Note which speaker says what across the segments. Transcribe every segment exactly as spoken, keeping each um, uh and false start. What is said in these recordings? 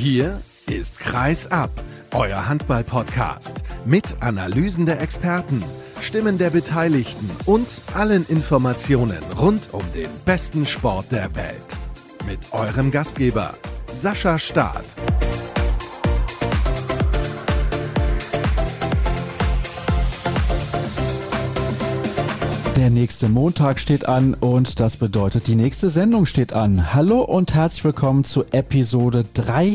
Speaker 1: Hier ist Kreis ab, euer Handball-Podcast mit Analysen der Experten, Stimmen der Beteiligten und allen Informationen rund um den besten Sport der Welt. Mit eurem Gastgeber Sascha Staat.
Speaker 2: Der nächste Montag steht an und das bedeutet, die nächste Sendung steht an. Hallo und herzlich willkommen zu Episode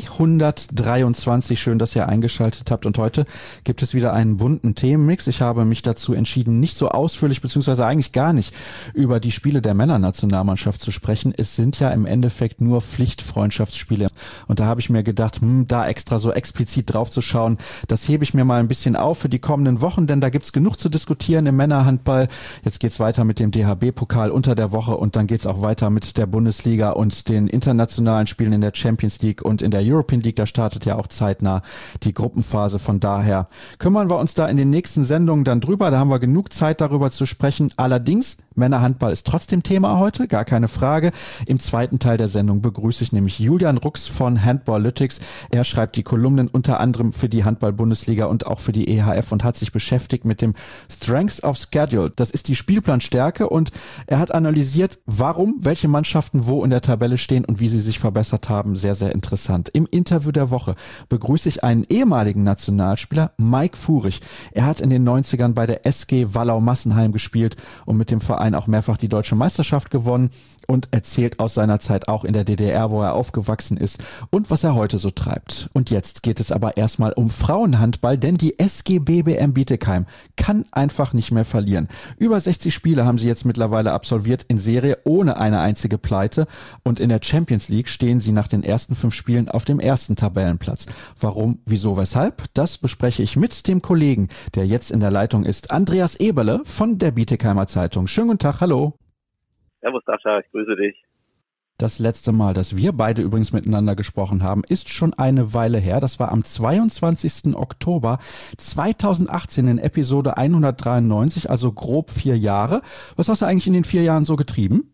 Speaker 2: dreihundertdreiundzwanzig. Schön, dass ihr eingeschaltet habt und heute gibt es wieder einen bunten Themenmix. Ich habe mich dazu entschieden, nicht so ausführlich beziehungsweise eigentlich gar nicht über die Spiele der Männernationalmannschaft zu sprechen. Es sind ja im Endeffekt nur Pflichtfreundschaftsspiele und da habe ich mir gedacht, hm, da extra so explizit drauf zu schauen, das hebe ich mir mal ein bisschen auf für die kommenden Wochen, denn da gibt's genug zu diskutieren im Männerhandball. Jetzt geht's weiter mit dem D H B-Pokal unter der Woche und dann geht's auch weiter mit der Bundesliga und den internationalen Spielen in der Champions League und in der European League. Da startet ja auch zeitnah die Gruppenphase. Von daher kümmern wir uns da in den nächsten Sendungen dann drüber. Da haben wir genug Zeit, darüber zu sprechen. Allerdings, Männerhandball ist trotzdem Thema heute, gar keine Frage. Im zweiten Teil der Sendung begrüße ich nämlich Julian Rux von Handballytics. Er schreibt die Kolumnen unter anderem für die Handball-Bundesliga und auch für die E H F und hat sich beschäftigt mit dem Strength of Schedule. Das ist die Spielplanstärke und er hat analysiert, warum welche Mannschaften wo in der Tabelle stehen und wie sie sich verbessert haben. Sehr, sehr interessant. Im Interview der Woche begrüße ich einen ehemaligen Nationalspieler, Mike Furich. Er hat in den neunzigern bei der S G Wallau-Massenheim gespielt und mit dem Verein auch mehrfach die deutsche Meisterschaft gewonnen und erzählt aus seiner Zeit auch in der D D R, wo er aufgewachsen ist und was er heute so treibt. Und jetzt geht es aber erstmal um Frauenhandball, denn die S G B B M Bietigheim kann einfach nicht mehr verlieren. Über sechzig Spiele haben sie jetzt mittlerweile absolviert in Serie ohne eine einzige Pleite und in der Champions League stehen sie nach den ersten fünf Spielen auf dem ersten Tabellenplatz. Warum, wieso, weshalb? Das bespreche ich mit dem Kollegen, der jetzt in der Leitung ist, Andreas Eberle von der Bietigheimer Zeitung. Schönen guten Tag, hallo.
Speaker 3: Servus Sascha, ich grüße dich.
Speaker 2: Das letzte Mal, dass wir beide übrigens miteinander gesprochen haben, ist schon eine Weile her. Das war am zweiundzwanzigsten Oktober zweitausendachtzehn in Episode hundertdreiundneunzig, also grob vier Jahre. Was hast du eigentlich in den vier Jahren so getrieben?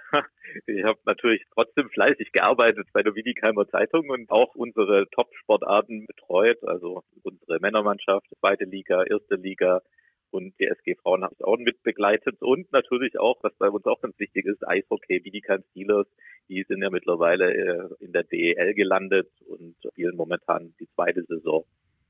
Speaker 3: Ich habe natürlich trotzdem fleißig gearbeitet bei der Bietigheimer Zeitung und auch unsere Top-Sportarten betreut, also unsere Männermannschaft, zweite Liga, erste Liga. Und die S G Frauen habe ich auch mit begleitet und natürlich auch, was bei uns auch ganz wichtig ist, Eishockey, Bietigheim Steelers, die sind ja mittlerweile in der D E L gelandet und spielen momentan die zweite Saison.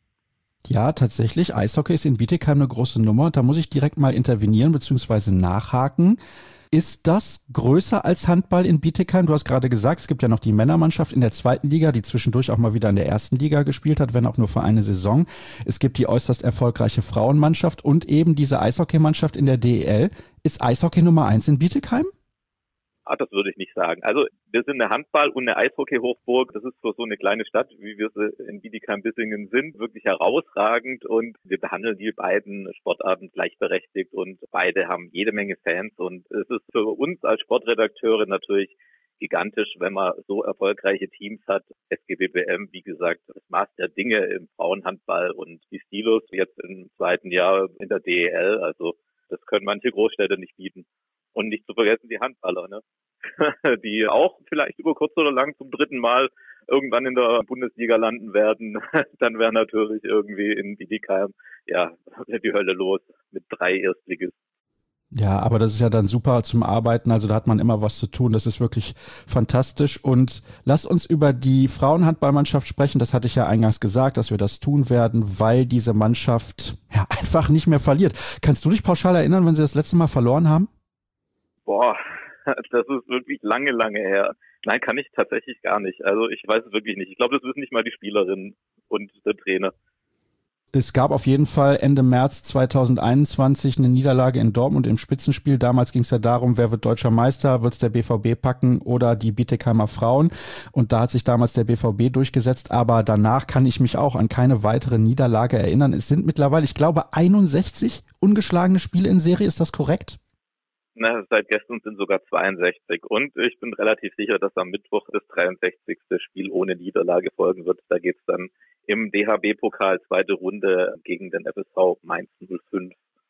Speaker 2: Ja, tatsächlich, Eishockey ist in Bietigheim eine große Nummer. Da muss ich direkt mal intervenieren bzw. nachhaken. Ist das größer als Handball in Bietigheim? Du hast gerade gesagt, es gibt ja noch die Männermannschaft in der zweiten Liga, die zwischendurch auch mal wieder in der ersten Liga gespielt hat, wenn auch nur für eine Saison. Es gibt die äußerst erfolgreiche Frauenmannschaft und eben diese Eishockeymannschaft in der D E L. Ist Eishockey Nummer eins in Bietigheim?
Speaker 3: Ah, das würde ich nicht sagen. Also wir sind eine Handball- und eine Eishockey-Hochburg. Das ist für so eine kleine Stadt, wie wir sie in Bietigheim-Bissingen sind, wirklich herausragend. Und wir behandeln die beiden Sportarten gleichberechtigt und beide haben jede Menge Fans. Und es ist für uns als Sportredakteure natürlich gigantisch, wenn man so erfolgreiche Teams hat. S G B B M, wie gesagt, das Maß der Dinge im Frauenhandball und die Steelers jetzt im zweiten Jahr in der D E L. Also das können manche Großstädte nicht bieten. Und nicht zu vergessen die Handballer, ne? Die auch vielleicht über kurz oder lang zum dritten Mal irgendwann in der Bundesliga landen werden. Dann wäre natürlich irgendwie in Bietigheim ja die Hölle los mit drei Erstligisten.
Speaker 2: Ja, aber das ist ja dann super zum Arbeiten, also da hat man immer was zu tun, das ist wirklich fantastisch und lass uns über die Frauenhandballmannschaft sprechen, das hatte ich ja eingangs gesagt, dass wir das tun werden, weil diese Mannschaft ja einfach nicht mehr verliert. Kannst du dich pauschal erinnern, wenn sie das letzte Mal verloren haben?
Speaker 3: Boah, das ist wirklich lange, lange her. Nein, kann ich tatsächlich gar nicht. Also ich weiß es wirklich nicht. Ich glaube, das wissen nicht mal die Spielerinnen und der Trainer.
Speaker 2: Es gab auf jeden Fall Ende März zweitausendeinundzwanzig eine Niederlage in Dortmund im Spitzenspiel. Damals ging es ja darum, wer wird deutscher Meister, wird es der B V B packen oder die Bietigheimer Frauen. Und da hat sich damals der B V B durchgesetzt. Aber danach kann ich mich auch an keine weitere Niederlage erinnern. Es sind mittlerweile, ich glaube, einundsechzig ungeschlagene Spiele in Serie. Ist das korrekt?
Speaker 3: Na, seit gestern sind sogar zweiundsechzig und ich bin relativ sicher, dass am Mittwoch das dreiundsechzigste Spiel ohne Niederlage folgen wird. Da geht's dann im D H B-Pokal zweite Runde gegen den F S V Mainz null fünf.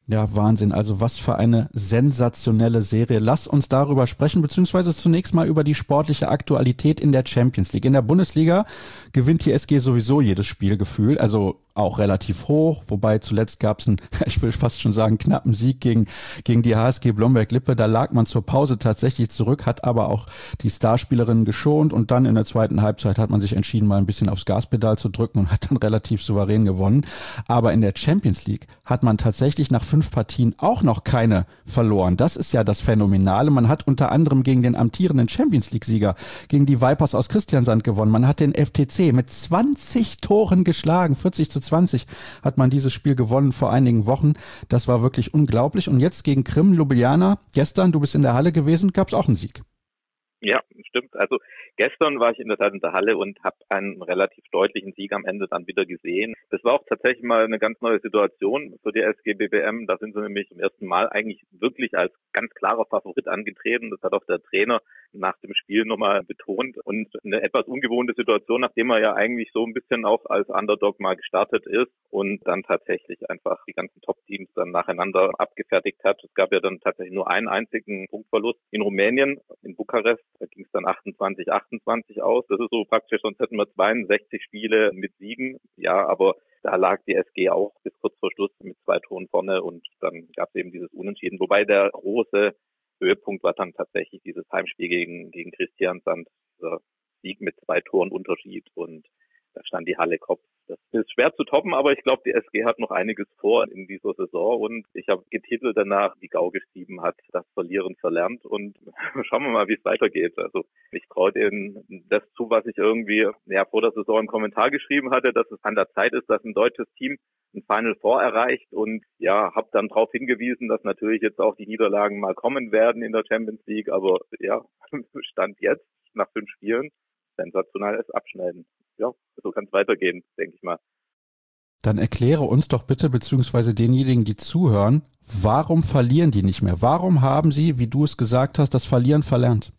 Speaker 2: Ja, Wahnsinn. Also was für eine sensationelle Serie. Lass uns darüber sprechen, beziehungsweise zunächst mal über die sportliche Aktualität in der Champions League. In der Bundesliga gewinnt die S G sowieso jedes Spiel gefühlt, also auch relativ hoch, wobei zuletzt gab es einen, ich will fast schon sagen, knappen Sieg gegen gegen die H S G Blomberg-Lippe. Da lag man zur Pause tatsächlich zurück, hat aber auch die Starspielerinnen geschont und dann in der zweiten Halbzeit hat man sich entschieden, mal ein bisschen aufs Gaspedal zu drücken und hat dann relativ souverän gewonnen. Aber in der Champions League hat man tatsächlich nach fünf Partien auch noch keine verloren. Das ist ja das Phänomenale. Man hat unter anderem gegen den amtierenden Champions League-Sieger, gegen die Vipers aus Christiansand gewonnen. Man hat den F T C mit zwanzig Toren geschlagen, vierzig zu zwanzig hat man dieses Spiel gewonnen vor einigen Wochen. Das war wirklich unglaublich. Und jetzt gegen Krim Ljubljana, gestern, du bist in der Halle gewesen, gab es auch einen Sieg.
Speaker 3: Ja, stimmt. Also gestern war ich in der Tat in der Halle und habe einen relativ deutlichen Sieg am Ende dann wieder gesehen. Das war auch tatsächlich mal eine ganz neue Situation für die S G B B M. Da sind sie nämlich zum ersten Mal eigentlich wirklich als ganz klarer Favorit angetreten. Das hat auch der Trainer nach dem Spiel nochmal betont. Und eine etwas ungewohnte Situation, nachdem er ja eigentlich so ein bisschen auch als Underdog mal gestartet ist und dann tatsächlich einfach die ganzen Top-Teams dann nacheinander abgefertigt hat. Es gab ja dann tatsächlich nur einen einzigen Punktverlust in Rumänien, in Bukarest. Da ging es dann achtundzwanzig achtundzwanzig aus. Das ist so praktisch, sonst hätten wir zweiundsechzig Spiele mit Siegen. Ja, aber da lag die S G auch bis kurz vor Schluss mit zwei Toren vorne und dann gab es eben dieses Unentschieden. Wobei der große Höhepunkt war dann tatsächlich dieses Heimspiel gegen, gegen Christiansand, dieser Sieg mit zwei Toren Unterschied und da stand die Halle Kopf. Das ist schwer zu toppen, aber ich glaube, die S G hat noch einiges vor in dieser Saison und ich habe getitelt danach, wie Gau geschrieben hat, das Verlieren verlernt und schauen wir mal, wie es weitergeht. Also ich traue denen das zu, was ich irgendwie ja vor der Saison im Kommentar geschrieben hatte, dass es an der Zeit ist, dass ein deutsches Team ein Final Four erreicht und ja, habe dann darauf hingewiesen, dass natürlich jetzt auch die Niederlagen mal kommen werden in der Champions League, aber ja, Stand jetzt nach fünf Spielen sensationelles Abschneiden. Ja, so kann es weitergehen, denke ich mal.
Speaker 2: Dann erkläre uns doch bitte, beziehungsweise denjenigen, die zuhören, warum verlieren die nicht mehr? Warum haben sie, wie du es gesagt hast, das Verlieren verlernt?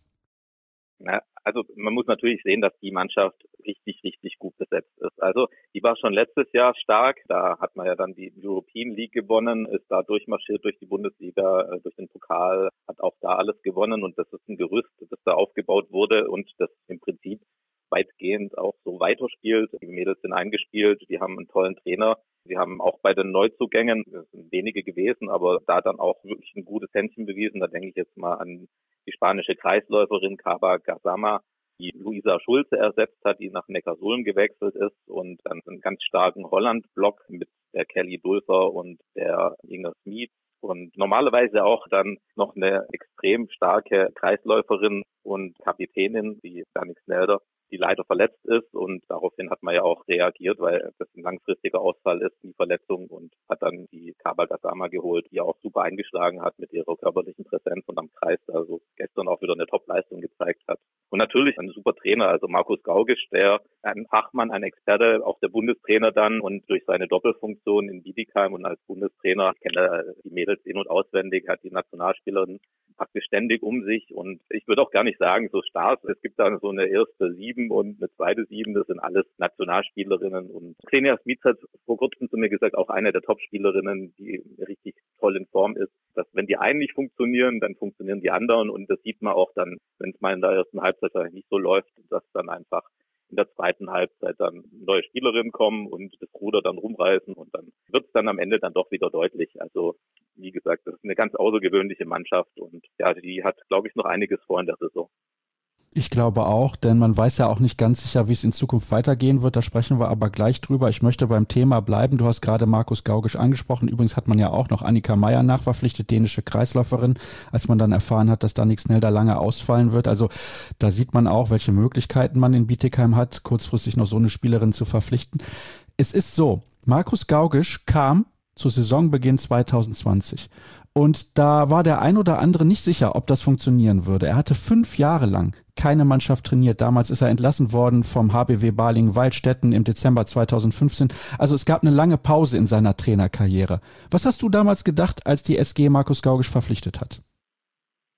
Speaker 3: Na, also man muss natürlich sehen, dass die Mannschaft richtig, richtig gut besetzt ist. Also die war schon letztes Jahr stark. Da hat man ja dann die European League gewonnen, ist da durchmarschiert durch die Bundesliga, durch den Pokal, hat auch da alles gewonnen. Und das ist ein Gerüst, das da aufgebaut wurde und das im Prinzip weitgehend auch so weiterspielt. Die Mädels sind eingespielt, die haben einen tollen Trainer. Sie haben auch bei den Neuzugängen, das sind wenige gewesen, aber da dann auch wirklich ein gutes Händchen bewiesen. Da denke ich jetzt mal an die spanische Kreisläuferin Caba Gazama, die Luisa Schulze ersetzt hat, die nach Neckarsulm gewechselt ist und dann einen ganz starken Holland-Block mit der Kelly Dulfer und der Inga Smith und normalerweise auch dann noch eine extrem starke Kreisläuferin und Kapitänin, die Danik Snelder, die leider verletzt ist und daraufhin hat man ja auch reagiert, weil das ein langfristiger Ausfall ist, die Verletzung und hat dann die Caba Gazama geholt, die auch super eingeschlagen hat mit ihrer körperlichen Präsenz und am Kreis, also gestern auch wieder eine Top-Leistung gezeigt hat. Und natürlich ein super Trainer, also Markus Gaugisch, der ein Fachmann, ein Experte, auch der Bundestrainer dann und durch seine Doppelfunktion in Bietigheim und als Bundestrainer, ich kenne die Mädels in- und auswendig, hat die Nationalspielerin praktisch ständig um sich und ich würde auch gar nicht sagen, so Stars, es gibt da so eine erste Sieben und eine zweite Sieben, das sind alles Nationalspielerinnen und Xenia Smith hat vor kurzem zu mir gesagt, auch eine der Top-Spielerinnen, die richtig toll in Form ist, dass wenn die einen nicht funktionieren, dann funktionieren die anderen und das sieht man auch dann, wenn es mal in der ersten Halbzeit nicht so läuft, dass dann einfach in der zweiten Halbzeit dann neue Spielerinnen kommen und das Ruder dann rumreißen und dann wird es dann am Ende dann doch wieder deutlich. Also wie gesagt, das ist eine ganz außergewöhnliche Mannschaft und ja, die hat, glaube ich, noch einiges vor in der Saison.
Speaker 2: Ich glaube auch, denn man weiß ja auch nicht ganz sicher, wie es in Zukunft weitergehen wird. Da sprechen wir aber gleich drüber. Ich möchte beim Thema bleiben. Du hast gerade Markus Gaugisch angesprochen. Übrigens hat man ja auch noch Annika Meyer nachverpflichtet, dänische Kreisläuferin, als man dann erfahren hat, dass Danik Snelder lange ausfallen wird. Also da sieht man auch, welche Möglichkeiten man in Bietigheim hat, kurzfristig noch so eine Spielerin zu verpflichten. Es ist so, Markus Gaugisch kam zu Saisonbeginn zwanzig zwanzig. Und da war der ein oder andere nicht sicher, ob das funktionieren würde. Er hatte fünf Jahre lang keine Mannschaft trainiert. Damals ist er entlassen worden vom H B W Balingen-Waldstätten im Dezember zweitausendfünfzehn. Also es gab eine lange Pause in seiner Trainerkarriere. Was hast du damals gedacht, als die S G Markus Gaugisch verpflichtet hat?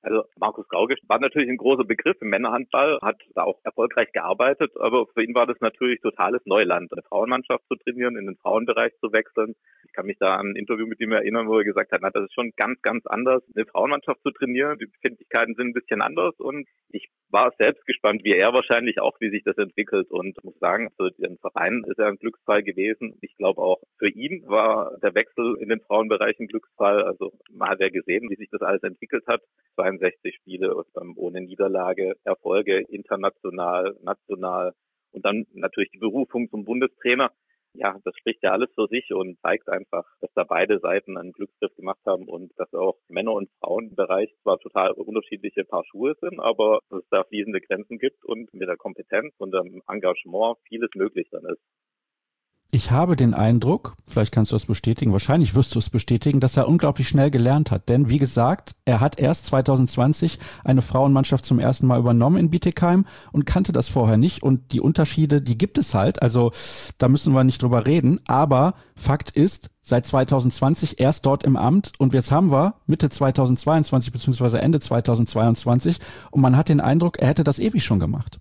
Speaker 3: Also Markus Gaugisch war natürlich ein großer Begriff im Männerhandball, hat da auch erfolgreich gearbeitet, aber für ihn war das natürlich totales Neuland, eine Frauenmannschaft zu trainieren, in den Frauenbereich zu wechseln. Ich kann mich da an ein Interview mit ihm erinnern, wo er gesagt hat, na, das ist schon ganz, ganz anders, eine Frauenmannschaft zu trainieren. Die Befindlichkeiten sind ein bisschen anders und ich war selbst gespannt, wie er wahrscheinlich auch, wie sich das entwickelt und muss sagen, für den Verein ist er ein Glücksfall gewesen. Ich glaube auch für ihn war der Wechsel in den Frauenbereich ein Glücksfall. Also man hat ja gesehen, wie sich das alles entwickelt hat. zweiundsechzig Spiele ohne Niederlage, Erfolge international, national und dann natürlich die Berufung zum Bundestrainer. Ja, das spricht ja alles für sich und zeigt einfach, dass da beide Seiten einen Glücksgriff gemacht haben und dass auch Männer- und Frauenbereich zwar total unterschiedliche Paar Schuhe sind, aber dass es da fließende Grenzen gibt und mit der Kompetenz und dem Engagement vieles möglich dann ist.
Speaker 2: Ich habe den Eindruck, vielleicht kannst du das bestätigen, wahrscheinlich wirst du es bestätigen, dass er unglaublich schnell gelernt hat. Denn wie gesagt, er hat erst zwanzig zwanzig eine Frauenmannschaft zum ersten Mal übernommen in Bietigheim und kannte das vorher nicht. Und die Unterschiede, die gibt es halt. Also da müssen wir nicht drüber reden. Aber Fakt ist, seit zwanzig zwanzig erst dort im Amt und jetzt haben wir Mitte zwanzig zweiundzwanzig beziehungsweise Ende zwanzig zweiundzwanzig und man hat den Eindruck, er hätte das ewig schon gemacht.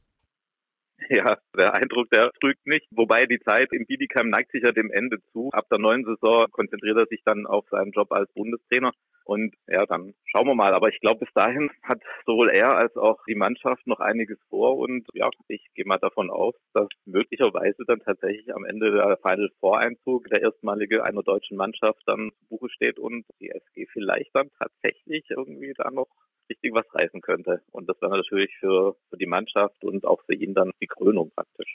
Speaker 3: Ja, der Eindruck, der trügt nicht. Wobei die Zeit in Bietigheim neigt sich ja dem Ende zu. Ab der neuen Saison konzentriert er sich dann auf seinen Job als Bundestrainer. Und ja, dann schauen wir mal. Aber ich glaube, bis dahin hat sowohl er als auch die Mannschaft noch einiges vor. Und ja, ich gehe mal davon aus, dass möglicherweise dann tatsächlich am Ende der Final Four Einzug der erstmalige einer deutschen Mannschaft dann zu Buche steht und die S G vielleicht dann tatsächlich irgendwie da noch richtig was reißen könnte. Und das wäre natürlich für, für die Mannschaft und auch für ihn dann die Krönung praktisch.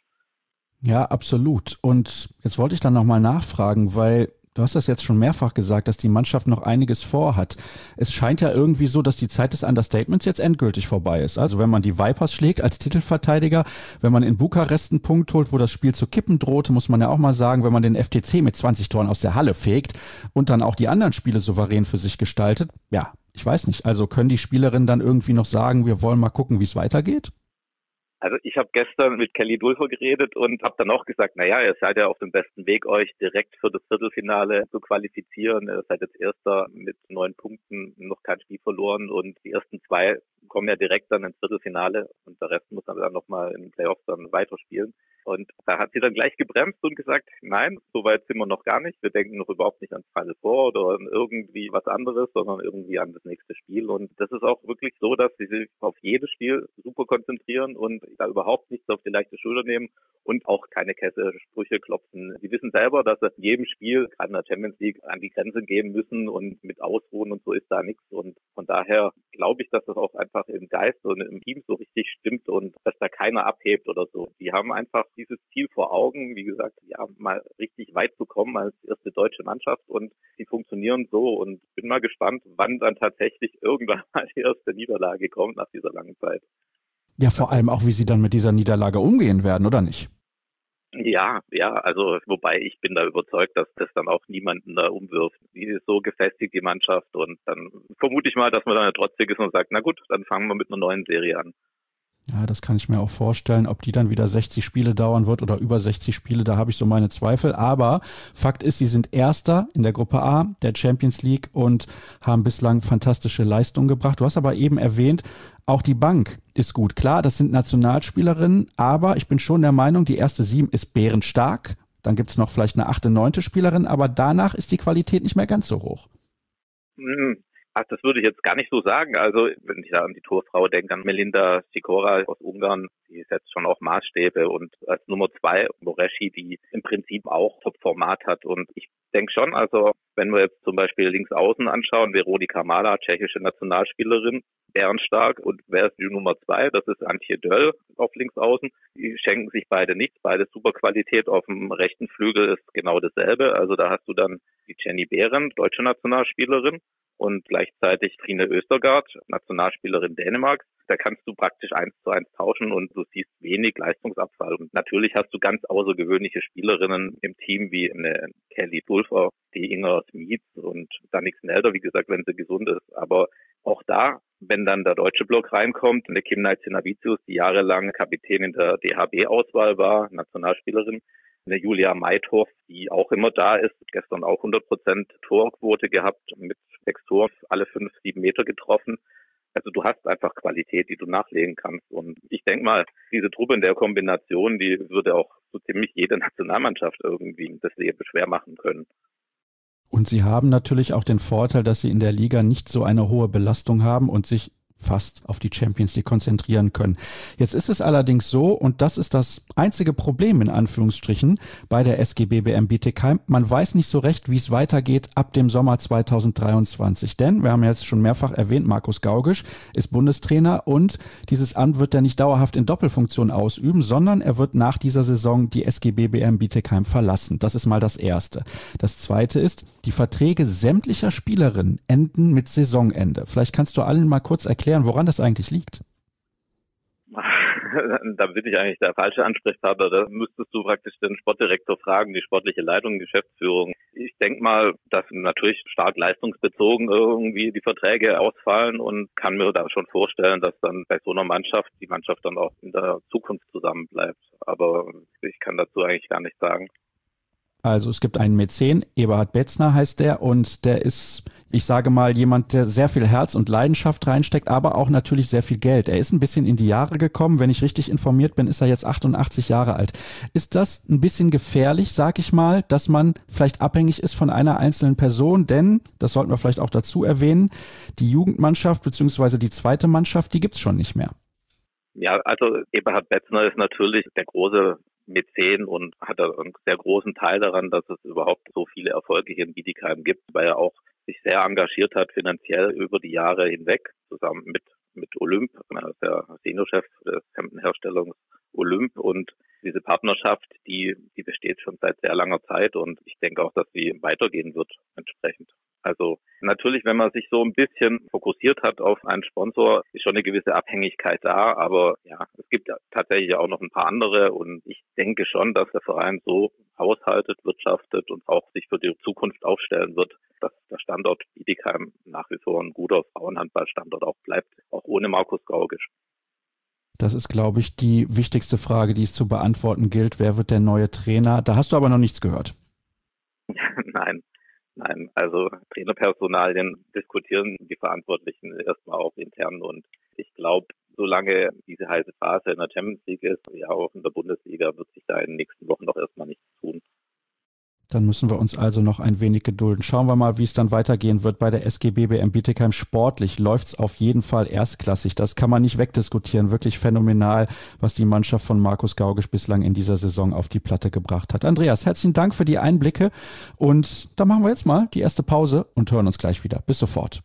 Speaker 2: Ja, absolut. Und jetzt wollte ich dann nochmal nachfragen, weil du hast das jetzt schon mehrfach gesagt, dass die Mannschaft noch einiges vorhat. Es scheint ja irgendwie so, dass die Zeit des Understatements jetzt endgültig vorbei ist. Also wenn man die Vipers schlägt als Titelverteidiger, wenn man in Bukarest einen Punkt holt, wo das Spiel zu kippen drohte, muss man ja auch mal sagen, wenn man den F T C mit zwanzig Toren aus der Halle fegt und dann auch die anderen Spiele souverän für sich gestaltet, ja, ich weiß nicht. Also können die Spielerinnen dann irgendwie noch sagen, wir wollen mal gucken, wie es weitergeht?
Speaker 3: Also ich habe gestern mit Kelly Dulfer geredet und habe dann auch gesagt, naja, ihr seid ja auf dem besten Weg, euch direkt für das Viertelfinale zu qualifizieren. Ihr seid jetzt Erster mit neun Punkten, noch kein Spiel verloren und die ersten zwei kommen ja direkt dann ins Viertelfinale und der Rest muss dann nochmal in den Playoffs dann weiterspielen. Und da hat sie dann gleich gebremst und gesagt, nein, so weit sind wir noch gar nicht. Wir denken noch überhaupt nicht ans Final Four oder an irgendwie was anderes, sondern irgendwie an das nächste Spiel. Und das ist auch wirklich so, dass sie sich auf jedes Spiel super konzentrieren und da überhaupt nichts auf die leichte Schulter nehmen und auch keine Kesselsprüche klopfen. Sie wissen selber, dass sie in jedem Spiel, gerade in der Champions League, an die Grenze gehen müssen und mit Ausruhen und so ist da nichts. Und von daher glaube ich, dass das auch einfach im Geist und im Team so richtig stimmt und dass da keiner abhebt oder so. Die haben einfach dieses Ziel vor Augen, wie gesagt, ja, mal richtig weit zu kommen als erste deutsche Mannschaft und die funktionieren so und bin mal gespannt, wann dann tatsächlich irgendwann mal die erste Niederlage kommt nach dieser langen Zeit.
Speaker 2: Ja, vor allem auch, wie sie dann mit dieser Niederlage umgehen werden, oder nicht?
Speaker 3: Ja, ja, also wobei ich bin da überzeugt, dass das dann auch niemanden da umwirft. Die ist so gefestigt, die Mannschaft und dann vermute ich mal, dass man dann trotzig ist und sagt, na gut, dann fangen wir mit einer neuen Serie an.
Speaker 2: Ja, das kann ich mir auch vorstellen. Ob die dann wieder sechzig Spiele dauern wird oder über sechzig Spiele, da habe ich so meine Zweifel. Aber Fakt ist, sie sind Erster in der Gruppe A der Champions League und haben bislang fantastische Leistungen gebracht. Du hast aber eben erwähnt, auch die Bank ist gut. Klar, das sind Nationalspielerinnen, aber ich bin schon der Meinung, die erste Sieben ist bärenstark. Dann gibt es noch vielleicht eine achte, neunte Spielerin, aber danach ist die Qualität nicht mehr ganz so hoch.
Speaker 3: Mhm. Ach, das würde ich jetzt gar nicht so sagen. Also wenn ich da an die Torfrau denke, an Melinda Sikora aus Ungarn, die setzt schon auch Maßstäbe und als Nummer zwei Moreschi, die im Prinzip auch Top-Format hat. Und ich denke schon, also wenn wir jetzt zum Beispiel links außen anschauen, Veronika Mala, tschechische Nationalspielerin, bärenstark. Und wer ist die Nummer zwei? Das ist Antje Döll auf links außen. Die schenken sich beide nichts, beide super Qualität. Auf dem rechten Flügel ist genau dasselbe. Also da hast du dann die Jenny Behrendt, deutsche Nationalspielerin. Und gleichzeitig Trine Östergaard, Nationalspielerin Dänemarks. Da kannst du praktisch eins zu eins tauschen und du siehst wenig Leistungsabfall. Und natürlich hast du ganz außergewöhnliche Spielerinnen im Team wie eine Kelly Dulfer, die Inger Smith und Danik Snelder, wie gesagt, wenn sie gesund ist. Aber auch da, wenn dann der deutsche Block reinkommt, eine Kim Nalcinavicius, die jahrelang Kapitän in der D H B-Auswahl war, Nationalspielerin, eine Julia Meithoff, die auch immer da ist, gestern auch hundert Prozent Torquote gehabt, mit sechs Toren, alle fünf, sieben Meter getroffen. Also du hast einfach Qualität, die du nachlegen kannst. Und ich denke mal, diese Truppe in der Kombination, die würde auch so ziemlich jede Nationalmannschaft irgendwie das Leben schwer machen können.
Speaker 2: Und sie haben natürlich auch den Vorteil, dass sie in der Liga nicht so eine hohe Belastung haben und sich fast auf die Champions League konzentrieren können. Jetzt ist es allerdings so, und das ist das einzige Problem in Anführungsstrichen bei der S G B B M Bietigheim, man weiß nicht so recht, wie es weitergeht ab dem Sommer zweitausenddreiundzwanzig. Denn, wir haben jetzt schon mehrfach erwähnt, Markus Gaugisch ist Bundestrainer und dieses Amt wird er nicht dauerhaft in Doppelfunktion ausüben, sondern er wird nach dieser Saison die S G B B M Bietigheim verlassen. Das ist mal das Erste. Das Zweite ist, die Verträge sämtlicher Spielerinnen enden mit Saisonende. Vielleicht kannst du allen mal kurz erklären, woran das eigentlich liegt.
Speaker 3: Da bin ich eigentlich der falsche Ansprechpartner. Da müsstest du praktisch den Sportdirektor fragen, die sportliche Leitung, Geschäftsführung. Ich denke mal, dass natürlich stark leistungsbezogen irgendwie die Verträge ausfallen und kann mir da schon vorstellen, dass dann bei so einer Mannschaft die Mannschaft dann auch in der Zukunft zusammenbleibt. Aber ich kann dazu eigentlich gar nichts sagen.
Speaker 2: Also es gibt einen Mäzen, Eberhard Betzner heißt der, und der ist, ich sage mal, jemand, der sehr viel Herz und Leidenschaft reinsteckt, aber auch natürlich sehr viel Geld. Er ist ein bisschen in die Jahre gekommen. Wenn ich richtig informiert bin, ist er jetzt achtundachtzig Jahre alt. Ist das ein bisschen gefährlich, sag ich mal, dass man vielleicht abhängig ist von einer einzelnen Person? Denn, das sollten wir vielleicht auch dazu erwähnen, die Jugendmannschaft bzw. die zweite Mannschaft, die gibt's schon nicht mehr.
Speaker 3: Ja, also Eberhard Betzner ist natürlich der große Mäzen und hat einen sehr großen Teil daran, dass es überhaupt so viele Erfolge hier in Bietigheim gibt, weil er auch sich sehr engagiert hat finanziell über die Jahre hinweg, zusammen mit mit Olymp, der Seniorchef des Hemdenherstellungs Olymp, und diese Partnerschaft, die die besteht schon seit sehr langer Zeit und ich denke auch, dass sie weitergehen wird entsprechend. Also natürlich, wenn man sich so ein bisschen fokussiert hat auf einen Sponsor, ist schon eine gewisse Abhängigkeit da, aber ja, es gibt tatsächlich auch noch ein paar andere und ich denke schon, dass der Verein so haushaltet, wirtschaftet und auch sich für die Zukunft aufstellen wird, dass der Standort Bietigheim nach wie vor ein guter Frauenhandballstandort auch bleibt, auch ohne Markus Gaugisch.
Speaker 2: Das ist, glaube ich, die wichtigste Frage, die es zu beantworten gilt. Wer wird der neue Trainer? Da hast du aber noch nichts gehört.
Speaker 3: Nein. Nein, also Trainerpersonalien diskutieren die Verantwortlichen erstmal auch intern und ich glaube, solange diese heiße Phase in der Champions League ist, ja auch in der Bundesliga, wird sich da in den nächsten Wochen doch erstmal nichts tun.
Speaker 2: Dann müssen wir uns also noch ein wenig gedulden. Schauen wir mal, wie es dann weitergehen wird bei der S G B B M Bietigheim. Sportlich läuft's auf jeden Fall erstklassig. Das kann man nicht wegdiskutieren. Wirklich phänomenal, was die Mannschaft von Markus Gaugisch bislang in dieser Saison auf die Platte gebracht hat. Andreas, herzlichen Dank für die Einblicke. Und dann machen wir jetzt mal die erste Pause und hören uns gleich wieder. Bis sofort.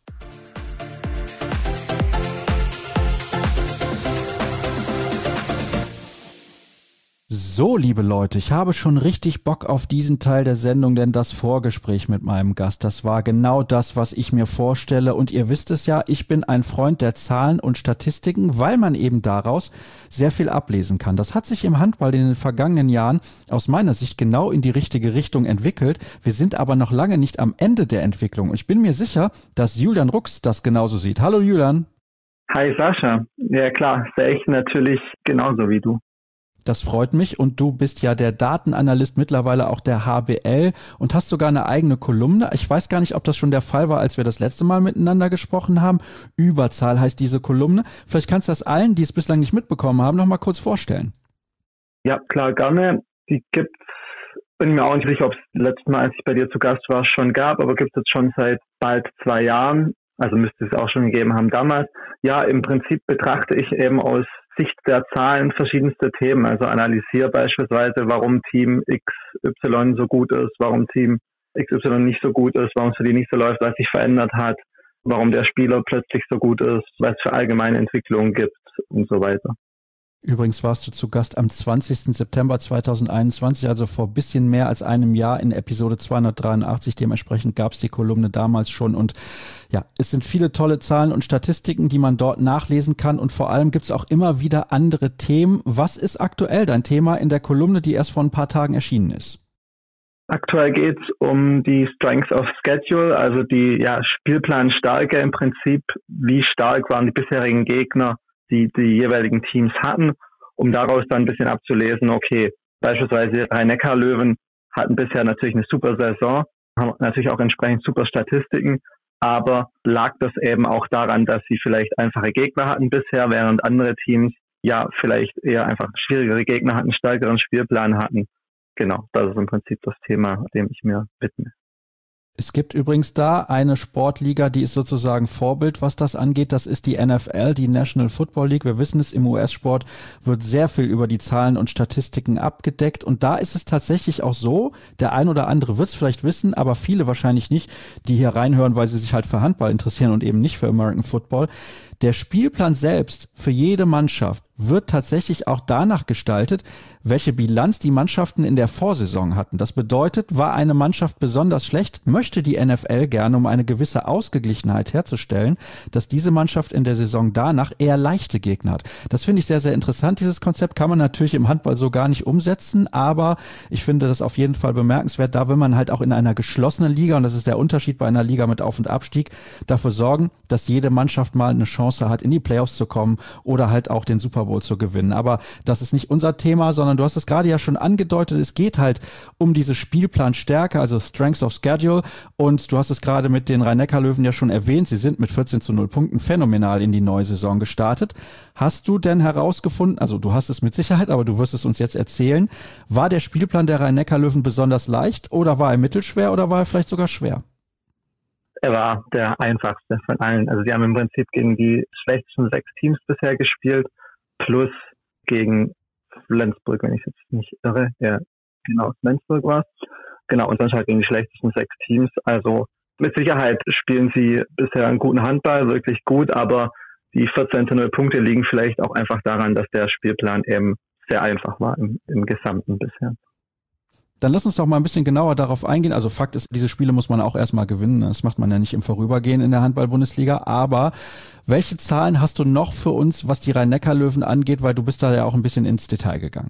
Speaker 2: So, liebe Leute, ich habe schon richtig Bock auf diesen Teil der Sendung, denn das Vorgespräch mit meinem Gast, das war genau das, was ich mir vorstelle. Und ihr wisst es ja, ich bin ein Freund der Zahlen und Statistiken, weil man eben daraus sehr viel ablesen kann. Das hat sich im Handball in den vergangenen Jahren aus meiner Sicht genau in die richtige Richtung entwickelt. Wir sind aber noch lange nicht am Ende der Entwicklung. Ich bin mir sicher, dass Julian Rux das genauso sieht. Hallo Julian.
Speaker 4: Hi Sascha. Ja klar, sehe ich natürlich genauso wie du.
Speaker 2: Das freut mich und du bist ja der Datenanalyst, mittlerweile auch der H B L und hast sogar eine eigene Kolumne. Ich weiß gar nicht, ob das schon der Fall war, als wir das letzte Mal miteinander gesprochen haben. Überzahl heißt diese Kolumne. Vielleicht kannst du das allen, die es bislang nicht mitbekommen haben, noch mal kurz vorstellen.
Speaker 4: Ja, klar, gerne. Die gibt's, bin mir auch nicht sicher, ob es letztes Mal, als ich bei dir zu Gast war, schon gab, aber gibt es jetzt schon seit bald zwei Jahren. Also müsste es auch schon gegeben haben damals. Ja, im Prinzip betrachte ich eben aus Sicht der Zahlen verschiedenste Themen. Also analysiere beispielsweise, warum Team X Y so gut ist, warum Team X Y nicht so gut ist, warum es für die nicht so läuft, was sich verändert hat, warum der Spieler plötzlich so gut ist, was es für allgemeine Entwicklungen gibt und so weiter.
Speaker 2: Übrigens warst du zu Gast am zwanzigsten September zweitausendeinundzwanzig, also vor bisschen mehr als einem Jahr in Episode zweihundertdreiundachtzig. Dementsprechend gab es die Kolumne damals schon. Und ja, es sind viele tolle Zahlen und Statistiken, die man dort nachlesen kann. Und vor allem gibt es auch immer wieder andere Themen. Was ist aktuell dein Thema in der Kolumne, die erst vor ein paar Tagen erschienen ist?
Speaker 4: Aktuell geht es um die Strength of Schedule, also die ja, Spielplanstärke im Prinzip. Wie stark waren die bisherigen Gegner, die die jeweiligen Teams hatten, um daraus dann ein bisschen abzulesen, okay, beispielsweise Rhein-Neckar-Löwen hatten bisher natürlich eine super Saison, haben natürlich auch entsprechend super Statistiken, aber lag das eben auch daran, dass sie vielleicht einfache Gegner hatten bisher, während andere Teams ja vielleicht eher einfach schwierigere Gegner hatten, stärkeren Spielplan hatten. Genau, das ist im Prinzip das Thema, dem ich mir widme.
Speaker 2: Es gibt übrigens da eine Sportliga, die ist sozusagen Vorbild, was das angeht. Das ist die N F L, die National Football League. Wir wissen es, im U S-Sport wird sehr viel über die Zahlen und Statistiken abgedeckt. Und da ist es tatsächlich auch so, der ein oder andere wird es vielleicht wissen, aber viele wahrscheinlich nicht, die hier reinhören, weil sie sich halt für Handball interessieren und eben nicht für American Football. Der Spielplan selbst für jede Mannschaft wird tatsächlich auch danach gestaltet, welche Bilanz die Mannschaften in der Vorsaison hatten. Das bedeutet, war eine Mannschaft besonders schlecht, möchte die N F L gerne, um eine gewisse Ausgeglichenheit herzustellen, dass diese Mannschaft in der Saison danach eher leichte Gegner hat. Das finde ich sehr, sehr interessant. Dieses Konzept kann man natürlich im Handball so gar nicht umsetzen, aber ich finde das auf jeden Fall bemerkenswert. Da will man halt auch in einer geschlossenen Liga, und das ist der Unterschied bei einer Liga mit Auf- und Abstieg, dafür sorgen, dass jede Mannschaft mal eine Chance hat, in die Playoffs zu kommen oder halt auch den Super Bowl zu gewinnen. Aber das ist nicht unser Thema, sondern du hast es gerade ja schon angedeutet, es geht halt um diese Spielplanstärke, also Strength of Schedule, und du hast es gerade mit den Rhein-Neckar-Löwen ja schon erwähnt, sie sind mit vierzehn zu null Punkten phänomenal in die neue Saison gestartet. Hast du denn herausgefunden, also du hast es mit Sicherheit, aber du wirst es uns jetzt erzählen, war der Spielplan der Rhein-Neckar-Löwen besonders leicht oder war er mittelschwer oder war er vielleicht sogar schwer?
Speaker 4: Er war der einfachste von allen. Also sie haben im Prinzip gegen die schlechtesten sechs Teams bisher gespielt, plus gegen Flensburg, wenn ich jetzt nicht irre. Ja, genau, Flensburg war es. Genau, und sonst halt gegen die schlechtesten sechs Teams. Also mit Sicherheit spielen sie bisher einen guten Handball, wirklich gut, aber die vierzehn zu null Punkte liegen vielleicht auch einfach daran, dass der Spielplan eben sehr einfach war im, im Gesamten bisher.
Speaker 2: Dann lass uns doch mal ein bisschen genauer darauf eingehen. Also Fakt ist, diese Spiele muss man auch erstmal gewinnen. Das macht man ja nicht im Vorübergehen in der Handball-Bundesliga. Aber welche Zahlen hast du noch für uns, was die Rhein-Neckar-Löwen angeht? Weil du bist da ja auch ein bisschen ins Detail gegangen.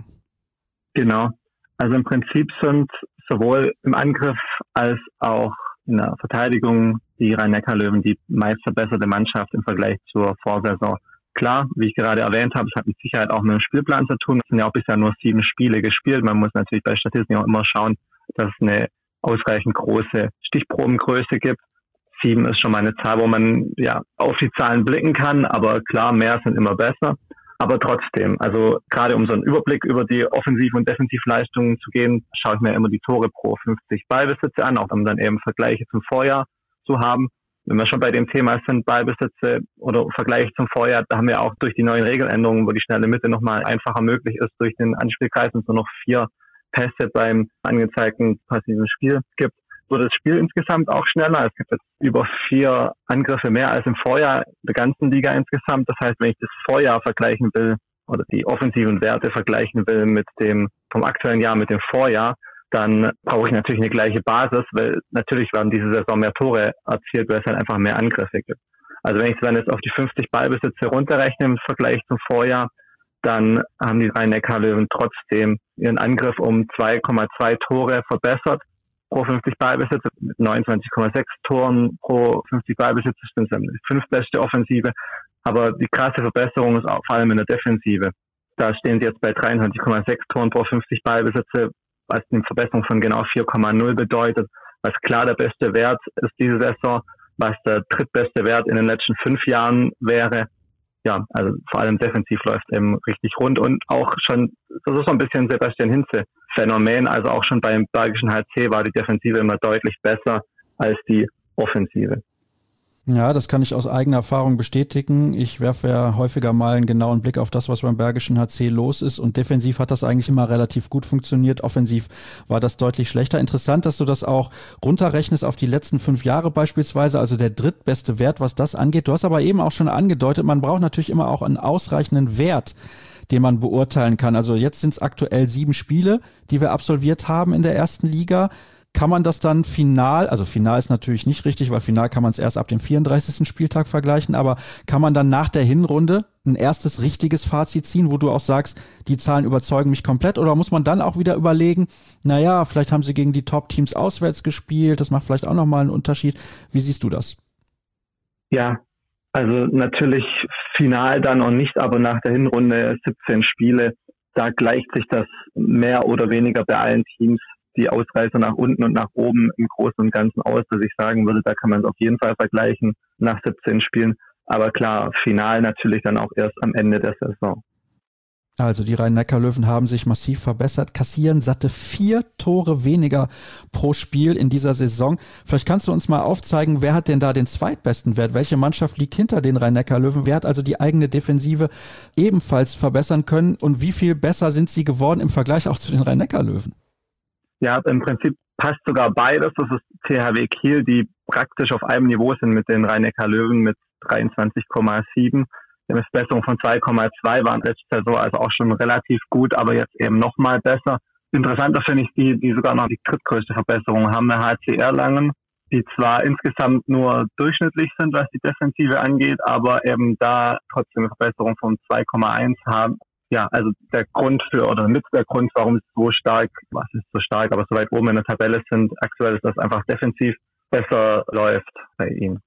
Speaker 4: Genau. Also im Prinzip sind sowohl im Angriff als auch in der Verteidigung die Rhein-Neckar-Löwen die meist verbesserte Mannschaft im Vergleich zur Vorsaison. Klar, wie ich gerade erwähnt habe, es hat mit Sicherheit auch mit dem Spielplan zu tun. Es sind ja auch bisher nur sieben Spiele gespielt. Man muss natürlich bei Statistiken auch immer schauen, dass es eine ausreichend große Stichprobengröße gibt. Sieben ist schon mal eine Zahl, wo man ja auf die Zahlen blicken kann, aber klar, mehr sind immer besser. Aber trotzdem, also gerade um so einen Überblick über die Offensiv- und Defensivleistungen zu gehen, schaue ich mir immer die Tore pro fünfzig Ballbesitze an, auch um dann eben Vergleiche zum Vorjahr zu haben. Wenn wir schon bei dem Thema sind, Ballbesitze oder Vergleich zum Vorjahr, da haben wir auch durch die neuen Regeländerungen, wo die schnelle Mitte nochmal einfacher möglich ist, durch den Anspielkreis und es nur noch vier Pässe beim angezeigten passiven Spiel gibt, wird das Spiel insgesamt auch schneller. Es gibt jetzt über vier Angriffe mehr als im Vorjahr der ganzen Liga insgesamt. Das heißt, wenn ich das Vorjahr vergleichen will oder die offensiven Werte vergleichen will mit dem vom aktuellen Jahr mit dem Vorjahr, dann brauche ich natürlich eine gleiche Basis, weil natürlich werden diese Saison mehr Tore erzielt, weil es halt einfach mehr Angriffe gibt. Also wenn ich dann jetzt auf die fünfzig Ballbesitze runterrechne im Vergleich zum Vorjahr, dann haben die Rhein-Neckar-Löwen trotzdem ihren Angriff um zwei Komma zwei Tore verbessert pro fünfzig Ballbesitze, mit neunundzwanzig Komma sechs Toren pro fünfzig Ballbesitze, das ist dann die fünftbeste Offensive. Aber die krasse Verbesserung ist auch vor allem in der Defensive. Da stehen sie jetzt bei dreiundzwanzig Komma sechs Toren pro fünfzig Ballbesitze, was eine Verbesserung von genau vier Komma null bedeutet, was klar der beste Wert ist diese Saison, was der drittbeste Wert in den letzten fünf Jahren wäre. Ja, also vor allem defensiv läuft eben richtig rund und auch schon, das ist so ein bisschen Sebastian Hinze-Phänomen, also auch schon beim Bergischen H C war die Defensive immer deutlich besser als die Offensive.
Speaker 2: Ja, das kann ich aus eigener Erfahrung bestätigen. Ich werfe ja häufiger mal einen genauen Blick auf das, was beim Bergischen H C los ist. Und defensiv hat das eigentlich immer relativ gut funktioniert. Offensiv war das deutlich schlechter. Interessant, dass du das auch runterrechnest auf die letzten fünf Jahre beispielsweise, also der drittbeste Wert, was das angeht. Du hast aber eben auch schon angedeutet, man braucht natürlich immer auch einen ausreichenden Wert, den man beurteilen kann. Also jetzt sind es aktuell sieben Spiele, die wir absolviert haben in der ersten Liga. Kann man das dann final, also final ist natürlich nicht richtig, weil final kann man es erst ab dem vierunddreißigsten Spieltag vergleichen, aber kann man dann nach der Hinrunde ein erstes richtiges Fazit ziehen, wo du auch sagst, die Zahlen überzeugen mich komplett, oder muss man dann auch wieder überlegen, naja, vielleicht haben sie gegen die Top-Teams auswärts gespielt, das macht vielleicht auch nochmal einen Unterschied. Wie siehst du das?
Speaker 4: Ja, also natürlich final dann noch nicht, aber nach der Hinrunde siebzehn Spiele, da gleicht sich das mehr oder weniger bei allen Teams die Ausreißer nach unten und nach oben im Großen und Ganzen aus, dass ich sagen würde, da kann man es auf jeden Fall vergleichen nach siebzehn Spielen. Aber klar, final natürlich dann auch erst am Ende der Saison.
Speaker 2: Also die Rhein-Neckar-Löwen haben sich massiv verbessert, kassieren satte vier Tore weniger pro Spiel in dieser Saison. Vielleicht kannst du uns mal aufzeigen, wer hat denn da den zweitbesten Wert? Welche Mannschaft liegt hinter den Rhein-Neckar-Löwen? Wer hat also die eigene Defensive ebenfalls verbessern können? Und wie viel besser sind sie geworden im Vergleich auch zu den Rhein-Neckar-Löwen?
Speaker 4: Ja, im Prinzip passt sogar beides. Das ist T H W Kiel, die praktisch auf einem Niveau sind mit den Rhein-Neckar-Löwen mit dreiundzwanzig Komma sieben. Eine Verbesserung von zwei Komma zwei waren letzte Saison also auch schon relativ gut, aber jetzt eben nochmal besser. Interessanter finde ich die, die sogar noch die drittgrößte Verbesserung haben, der H C Erlangen, die zwar insgesamt nur durchschnittlich sind, was die Defensive angeht, aber eben da trotzdem eine Verbesserung von zwei Komma eins haben. Ja, also der Grund für, oder mit der Grund, warum es so stark, was ist so stark, aber so weit oben in der Tabelle sind, aktuell ist das einfach defensiv besser läuft bei ihnen.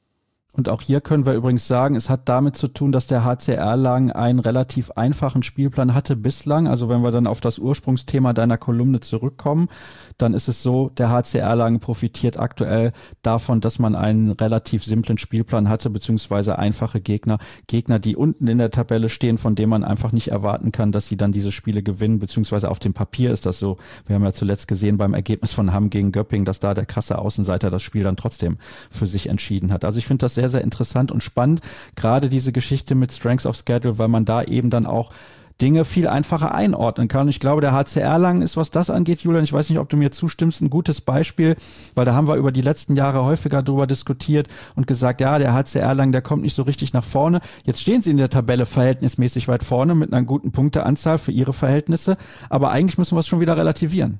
Speaker 2: Und auch hier können wir übrigens sagen, es hat damit zu tun, dass der H C Erlangen einen relativ einfachen Spielplan hatte bislang. Also wenn wir dann auf das Ursprungsthema deiner Kolumne zurückkommen, dann ist es so, der H C Erlangen profitiert aktuell davon, dass man einen relativ simplen Spielplan hatte, beziehungsweise einfache Gegner. Gegner, die unten in der Tabelle stehen, von denen man einfach nicht erwarten kann, dass sie dann diese Spiele gewinnen, beziehungsweise auf dem Papier ist das so. Wir haben ja zuletzt gesehen beim Ergebnis von Hamm gegen Göppingen, dass da der krasse Außenseiter das Spiel dann trotzdem für sich entschieden hat. Also ich finde das sehr, sehr interessant und spannend, gerade diese Geschichte mit Strengths of Schedule, weil man da eben dann auch Dinge viel einfacher einordnen kann. Und ich glaube, der H C Erlangen ist, was das angeht, Julian, ich weiß nicht, ob du mir zustimmst, ein gutes Beispiel, weil da haben wir über die letzten Jahre häufiger drüber diskutiert und gesagt, ja, der H C Erlangen, der kommt nicht so richtig nach vorne. Jetzt stehen sie in der Tabelle verhältnismäßig weit vorne mit einer guten Punkteanzahl für ihre Verhältnisse, aber eigentlich müssen wir es schon wieder relativieren.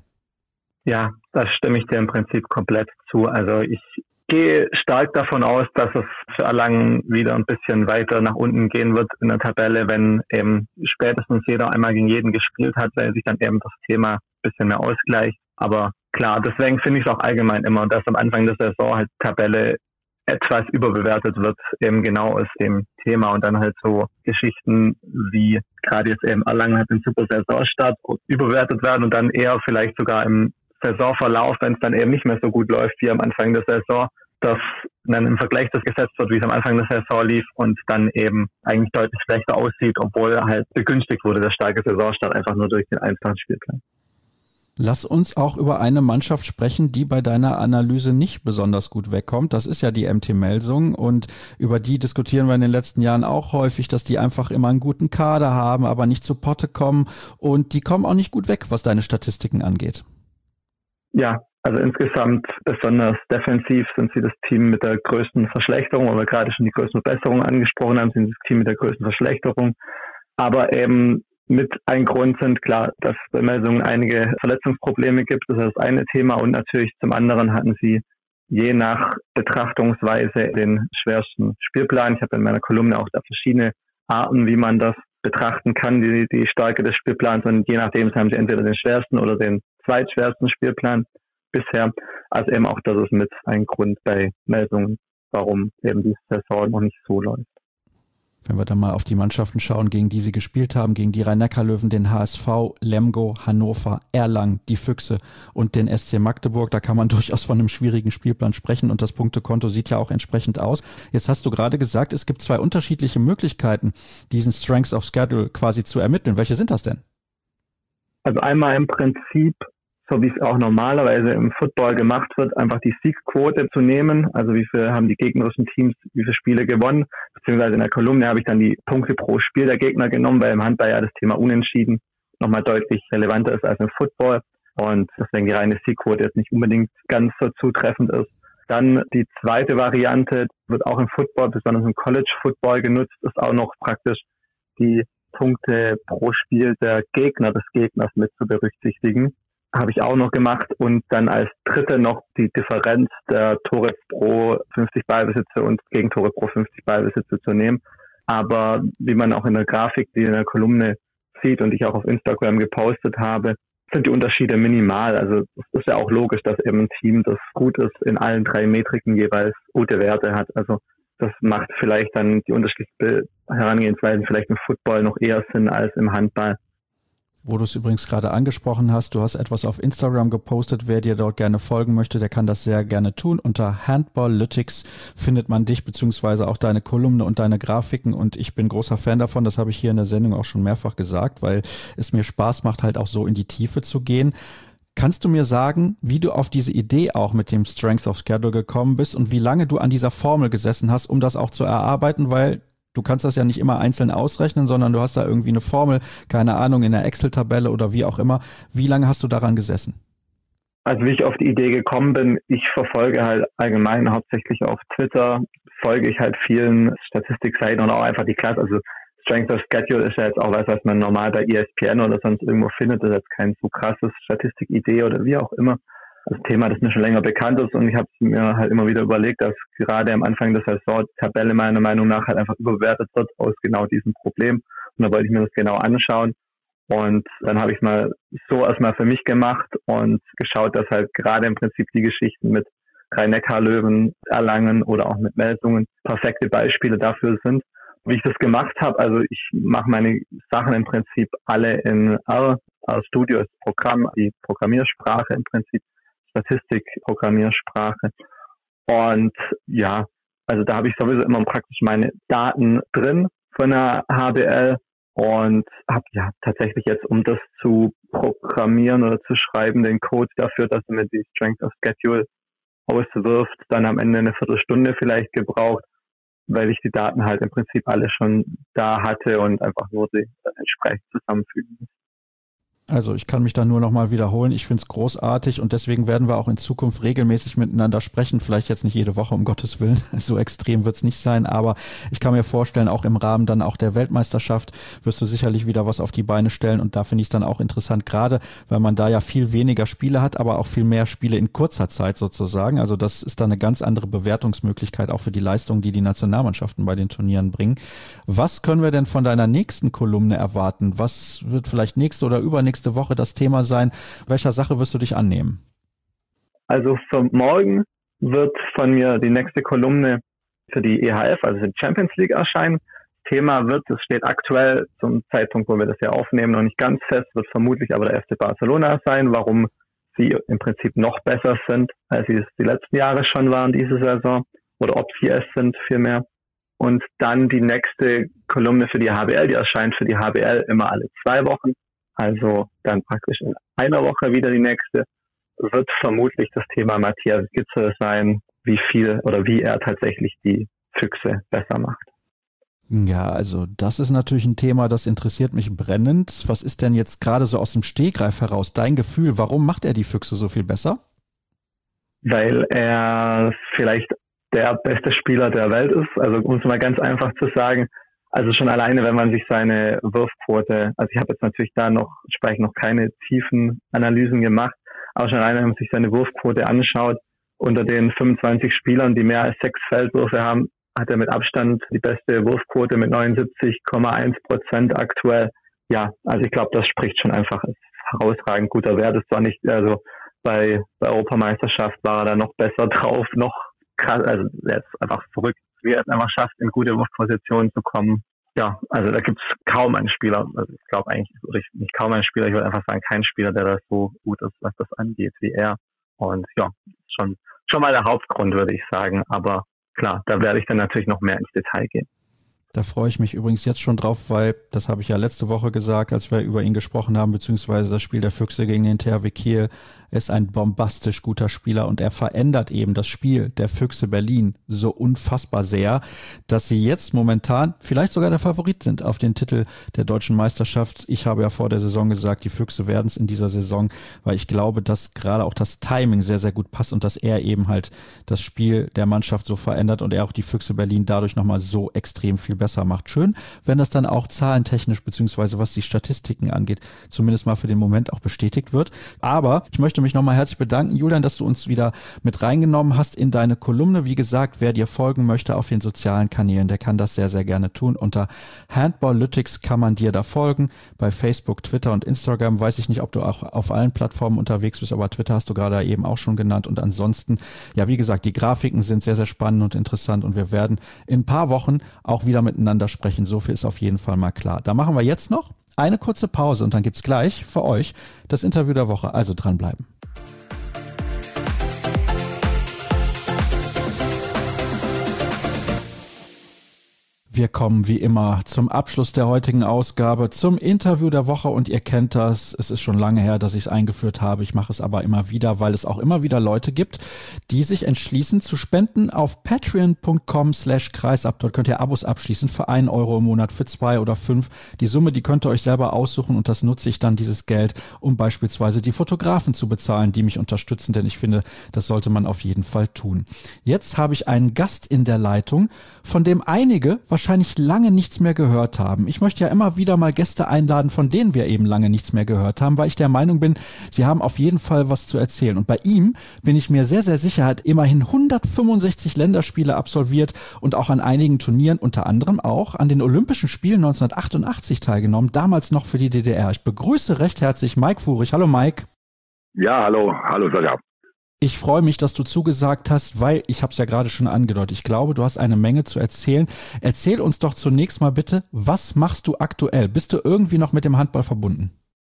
Speaker 4: Ja, das stimme ich dir im Prinzip komplett zu. Also ich gehe stark davon aus, dass es für Erlangen wieder ein bisschen weiter nach unten gehen wird in der Tabelle, wenn eben spätestens jeder einmal gegen jeden gespielt hat, weil sich dann eben das Thema ein bisschen mehr ausgleicht. Aber klar, deswegen finde ich es auch allgemein immer, dass am Anfang der Saison halt Tabelle etwas überbewertet wird, eben genau aus dem Thema und dann halt so Geschichten wie gerade jetzt eben Erlangen hat den super Saisonstart überbewertet werden und dann eher vielleicht sogar im Saisonverlauf, wenn es dann eben nicht mehr so gut läuft wie am Anfang der Saison, dass dann im Vergleich das gesetzt wird, wie es am Anfang der Saison lief und dann eben eigentlich deutlich schlechter aussieht, obwohl halt begünstigt wurde, der starke Saisonstart einfach nur durch den einfachen Spielplan.
Speaker 2: Lass uns auch über eine Mannschaft sprechen, die bei deiner Analyse nicht besonders gut wegkommt. Das ist ja die M T Melsungen und über die diskutieren wir in den letzten Jahren auch häufig, dass die einfach immer einen guten Kader haben, aber nicht zu Potte kommen und die kommen auch nicht gut weg, was deine Statistiken angeht.
Speaker 4: Ja, also insgesamt besonders defensiv sind sie das Team mit der größten Verschlechterung, weil wir gerade schon die größten Verbesserungen angesprochen haben, sind sie das Team mit der größten Verschlechterung. Aber eben mit ein Grund sind klar, dass es bei Melsungen einige Verletzungsprobleme gibt. Das ist das eine Thema und natürlich zum anderen hatten sie je nach Betrachtungsweise den schwersten Spielplan. Ich habe in meiner Kolumne auch da verschiedene Arten, wie man das betrachten kann, die, die Stärke des Spielplans und je nachdem haben sie entweder den schwersten oder den zweitschwersten Spielplan bisher. Also eben auch das ist mit ein Grund bei Melsungen, warum eben die Saison noch nicht so läuft.
Speaker 2: Wenn wir dann mal auf die Mannschaften schauen, gegen die sie gespielt haben, gegen die Rhein-Neckar-Löwen, den H S V, Lemgo, Hannover, Erlangen, die Füchse und den S C Magdeburg, da kann man durchaus von einem schwierigen Spielplan sprechen und das Punktekonto sieht ja auch entsprechend aus. Jetzt hast du gerade gesagt, es gibt zwei unterschiedliche Möglichkeiten, diesen Strengths of Schedule quasi zu ermitteln. Welche sind das denn?
Speaker 4: Also einmal im Prinzip, so wie es auch normalerweise im Football gemacht wird, einfach die Siegquote zu nehmen. Also wie viel haben die gegnerischen Teams, wie viele Spiele gewonnen. Beziehungsweise in der Kolumne habe ich dann die Punkte pro Spiel der Gegner genommen, weil im Handball ja das Thema Unentschieden nochmal deutlich relevanter ist als im Football. Und deswegen die reine Siegquote jetzt nicht unbedingt ganz so zutreffend ist. Dann die zweite Variante wird auch im Football, besonders im College Football genutzt, ist auch noch praktisch die Punkte pro Spiel der Gegner des Gegners mit zu berücksichtigen. Habe ich auch noch gemacht und dann als dritte noch die Differenz der Tore pro fünfzig Ballbesitze und Gegentore pro fünfzig Ballbesitze zu nehmen. Aber wie man auch in der Grafik, die in der Kolumne sieht und ich auch auf Instagram gepostet habe, sind die Unterschiede minimal. Also es ist ja auch logisch, dass eben ein Team, das gut ist, in allen drei Metriken jeweils gute Werte hat. Also das macht vielleicht dann die unterschiedlichen Herangehensweisen vielleicht im Football noch eher Sinn als im Handball.
Speaker 2: wo du es übrigens gerade angesprochen hast. Du hast etwas auf Instagram gepostet. Wer dir dort gerne folgen möchte, der kann das sehr gerne tun. Unter Handballytics findet man dich beziehungsweise auch deine Kolumne und deine Grafiken. Und ich bin großer Fan davon. Das habe ich hier in der Sendung auch schon mehrfach gesagt, weil es mir Spaß macht, halt auch so in die Tiefe zu gehen. Kannst du mir sagen, wie du auf diese Idee auch mit dem Strength of Schedule gekommen bist und wie lange du an dieser Formel gesessen hast, um das auch zu erarbeiten? Weil du kannst das ja nicht immer einzeln ausrechnen, sondern du hast da irgendwie eine Formel, keine Ahnung, in der Excel-Tabelle oder wie auch immer. Wie lange hast du daran gesessen?
Speaker 4: Also wie ich auf die Idee gekommen bin, ich verfolge halt allgemein hauptsächlich auf Twitter, folge ich halt vielen Statistikseiten und auch einfach die Klasse. Also Strength of Schedule ist ja jetzt auch was, was man normal bei E S P N oder sonst irgendwo findet. Das ist jetzt kein so krasses Statistikidee oder wie auch immer. Das Thema, das mir schon länger bekannt ist und ich habe mir halt immer wieder überlegt, dass gerade am Anfang der Saison die Tabelle meiner Meinung nach halt einfach überbewertet wird aus genau diesem Problem. Und da wollte ich mir das genau anschauen. Und dann habe ich mal so erstmal für mich gemacht und geschaut, dass halt gerade im Prinzip die Geschichten mit Rhein-Neckar-Löwen, Erlangen oder auch mit Melsungen perfekte Beispiele dafür sind. Wie ich das gemacht habe, also ich mache meine Sachen im Prinzip alle in R. R-Studio ist Programm, die Programmiersprache im Prinzip. Statistik-Programmiersprache. Und ja, also da habe ich sowieso immer praktisch meine Daten drin von der H B L und habe ja tatsächlich jetzt, um das zu programmieren oder zu schreiben, den Code dafür, dass er mir die Strength of Schedule auswirft, dann am Ende eine Viertelstunde vielleicht gebraucht, weil ich die Daten halt im Prinzip alle schon da hatte und einfach nur sie entsprechend zusammenfügen muss.
Speaker 2: Also ich kann mich da nur noch mal wiederholen. Ich finde es großartig und deswegen werden wir auch in Zukunft regelmäßig miteinander sprechen. Vielleicht jetzt nicht jede Woche, um Gottes Willen. So extrem wird es nicht sein, aber ich kann mir vorstellen, auch im Rahmen dann auch der Weltmeisterschaft wirst du sicherlich wieder was auf die Beine stellen und da finde ich es dann auch interessant, gerade weil man da ja viel weniger Spiele hat, aber auch viel mehr Spiele in kurzer Zeit sozusagen. Also das ist dann eine ganz andere Bewertungsmöglichkeit auch für die Leistungen, die die Nationalmannschaften bei den Turnieren bringen. Was können wir denn von deiner nächsten Kolumne erwarten? Was wird vielleicht nächste oder übernächste nächste Woche das Thema sein? Welcher Sache wirst du dich annehmen?
Speaker 4: Also für morgen wird von mir die nächste Kolumne für die E H F, also die Champions League, erscheinen. Thema wird, es steht aktuell zum Zeitpunkt, wo wir das ja aufnehmen, noch nicht ganz fest, wird vermutlich aber der F C Barcelona sein, warum sie im Prinzip noch besser sind, als sie es die letzten Jahre schon waren, diese Saison, oder ob sie es sind vielmehr. Und dann die nächste Kolumne für die H B L, die erscheint für die H B L immer alle zwei Wochen. Also dann praktisch in einer Woche wieder die nächste, wird vermutlich das Thema Matthias Gidsel sein, wie viel oder wie er tatsächlich die Füchse besser macht.
Speaker 2: Ja, also das ist natürlich ein Thema, das interessiert mich brennend. Was ist denn jetzt gerade so aus dem Stegreif heraus dein Gefühl? Warum macht er die Füchse so viel besser?
Speaker 4: Weil er vielleicht der beste Spieler der Welt ist. Also um es mal ganz einfach zu sagen, also schon alleine, wenn man sich seine Wurfquote, also ich habe jetzt natürlich da noch, entsprechend noch keine tiefen Analysen gemacht, aber schon alleine, wenn man sich seine Wurfquote anschaut, unter den fünfundzwanzig Spielern, die mehr als sechs Feldwürfe haben, hat er mit Abstand die beste Wurfquote mit neunundsiebzig Komma eins Prozent aktuell. Ja, also ich glaube, das spricht schon einfach als herausragend guter Wert. Ist zwar nicht, also bei, bei Europameisterschaft war er da noch besser drauf, noch krass, also er ist einfach verrückt, wie er es einfach schafft, in gute Wurfpositionen zu kommen. Ja, also da gibt es kaum einen Spieler, also ich glaube eigentlich, oder ich, nicht kaum einen Spieler, ich würde einfach sagen, kein Spieler, der da so gut ist, was das angeht, wie er. Und ja, schon, schon mal der Hauptgrund, würde ich sagen, aber klar, da werde ich dann natürlich noch mehr ins Detail gehen.
Speaker 2: Da freue ich mich übrigens jetzt schon drauf, weil, das habe ich ja letzte Woche gesagt, als wir über ihn gesprochen haben, beziehungsweise das Spiel der Füchse gegen den T H W Kiel. Er ist ein bombastisch guter Spieler und er verändert eben das Spiel der Füchse Berlin so unfassbar sehr, dass sie jetzt momentan vielleicht sogar der Favorit sind auf den Titel der deutschen Meisterschaft. Ich habe ja vor der Saison gesagt, die Füchse werden es in dieser Saison, weil ich glaube, dass gerade auch das Timing sehr, sehr gut passt und dass er eben halt das Spiel der Mannschaft so verändert und er auch die Füchse Berlin dadurch nochmal so extrem viel besser macht. Schön, wenn das dann auch zahlentechnisch beziehungsweise was die Statistiken angeht, zumindest mal für den Moment auch bestätigt wird. Aber ich möchte mich nochmal herzlich bedanken, Julian, dass du uns wieder mit reingenommen hast in deine Kolumne. Wie gesagt, wer dir folgen möchte auf den sozialen Kanälen, der kann das sehr, sehr gerne tun. Unter Handballytics kann man dir da folgen. Bei Facebook, Twitter und Instagram weiß ich nicht, ob du auch auf allen Plattformen unterwegs bist, aber Twitter hast du gerade eben auch schon genannt. Und ansonsten, ja, wie gesagt, die Grafiken sind sehr, sehr spannend und interessant und wir werden in ein paar Wochen auch wieder miteinander sprechen, so viel ist auf jeden Fall mal klar. Da machen wir jetzt noch eine kurze Pause und dann gibt's gleich für euch das Interview der Woche, also dranbleiben. Wir kommen wie immer zum Abschluss der heutigen Ausgabe, zum Interview der Woche und ihr kennt das, es ist schon lange her, dass ich es eingeführt habe, ich mache es aber immer wieder, weil es auch immer wieder Leute gibt, die sich entschließen zu spenden auf patreon punkt com slash kreisab. Dort könnt ihr Abos abschließen für einen Euro im Monat, für zwei oder fünf. Die Summe, die könnt ihr euch selber aussuchen und das nutze ich dann, dieses Geld, um beispielsweise die Fotografen zu bezahlen, die mich unterstützen, denn ich finde, das sollte man auf jeden Fall tun. Jetzt habe ich einen Gast in der Leitung, von dem einige wahrscheinlich wahrscheinlich lange nichts mehr gehört haben. Ich möchte ja immer wieder mal Gäste einladen, von denen wir eben lange nichts mehr gehört haben, weil ich der Meinung bin, sie haben auf jeden Fall was zu erzählen. Und bei ihm bin ich mir sehr, sehr sicher, hat immerhin hundertfünfundsechzig Länderspiele absolviert und auch an einigen Turnieren, unter anderem auch an den Olympischen Spielen neunzehnhundertachtundachtzig teilgenommen, damals noch für die D D R. Ich begrüße recht herzlich Mike Furich. Hallo Mike.
Speaker 5: Ja, hallo, hallo Sascha.
Speaker 2: Ich freue mich, dass du zugesagt hast, weil ich habe es ja gerade schon angedeutet. Ich glaube, du hast eine Menge zu erzählen. Erzähl uns doch zunächst mal bitte, was machst du aktuell? Bist du irgendwie noch mit dem Handball verbunden?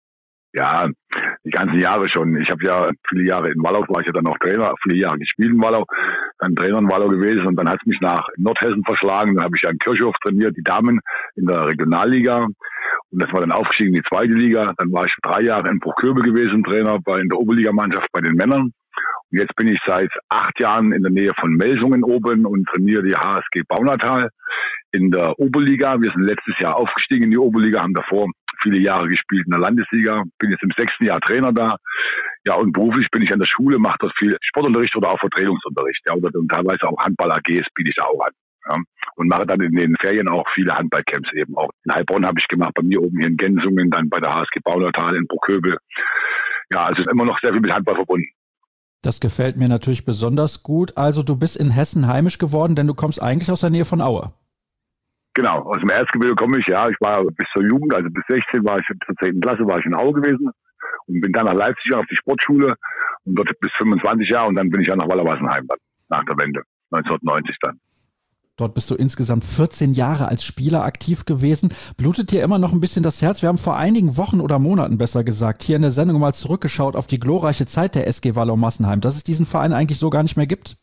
Speaker 5: Ja, die ganzen Jahre schon. Ich habe ja viele Jahre in Wallau, war ich ja dann auch Trainer, viele Jahre gespielt in Wallau, dann Trainer in Wallau gewesen und dann hat es mich nach Nordhessen verschlagen. Dann habe ich ja in Kirchhof trainiert, die Damen in der Regionalliga. Und das war dann aufgestiegen in die zweite Liga. Dann war ich drei Jahre in Bruchköbel gewesen, Trainer bei in der Oberligamannschaft bei den Männern. Und jetzt bin ich seit acht Jahren in der Nähe von Melsungen oben und trainiere die H S G Baunatal in der Oberliga. Wir sind letztes Jahr aufgestiegen in die Oberliga, haben davor viele Jahre gespielt in der Landesliga. Bin jetzt im sechsten Jahr Trainer da. Ja, und beruflich bin ich an der Schule, mache dort viel Sportunterricht oder auch Vertretungsunterricht. Ja, oder und teilweise auch Handball-A Gs biete ich da auch an. Ja, und mache dann in den Ferien auch viele Handballcamps eben auch. In Heilbronn habe ich gemacht, bei mir oben hier in Gensungen, dann bei der H S G Baunatal in Bruchköbel. Ja, also ist immer noch sehr viel mit Handball verbunden.
Speaker 2: Das gefällt mir natürlich besonders gut. Also du bist in Hessen heimisch geworden, denn du kommst eigentlich aus der Nähe von Aue.
Speaker 5: Genau, aus dem Erzgebirge komme ich, ja. Ich war bis zur Jugend, also bis sechzehn war ich, bis zur zehnten Klasse war ich in Aue gewesen und bin dann nach Leipzig auf die Sportschule und dort bis fünfundzwanzig Jahre und dann bin ich ja nach Wallerwassenheim dann, nach der Wende, neunzehnhundertneunzig dann.
Speaker 2: Dort bist du insgesamt vierzehn Jahre als Spieler aktiv gewesen. Blutet dir immer noch ein bisschen das Herz? Wir haben vor einigen Wochen oder Monaten, besser gesagt, hier in der Sendung mal zurückgeschaut auf die glorreiche Zeit der S G Wallau-Massenheim, dass es diesen Verein eigentlich so gar nicht mehr gibt.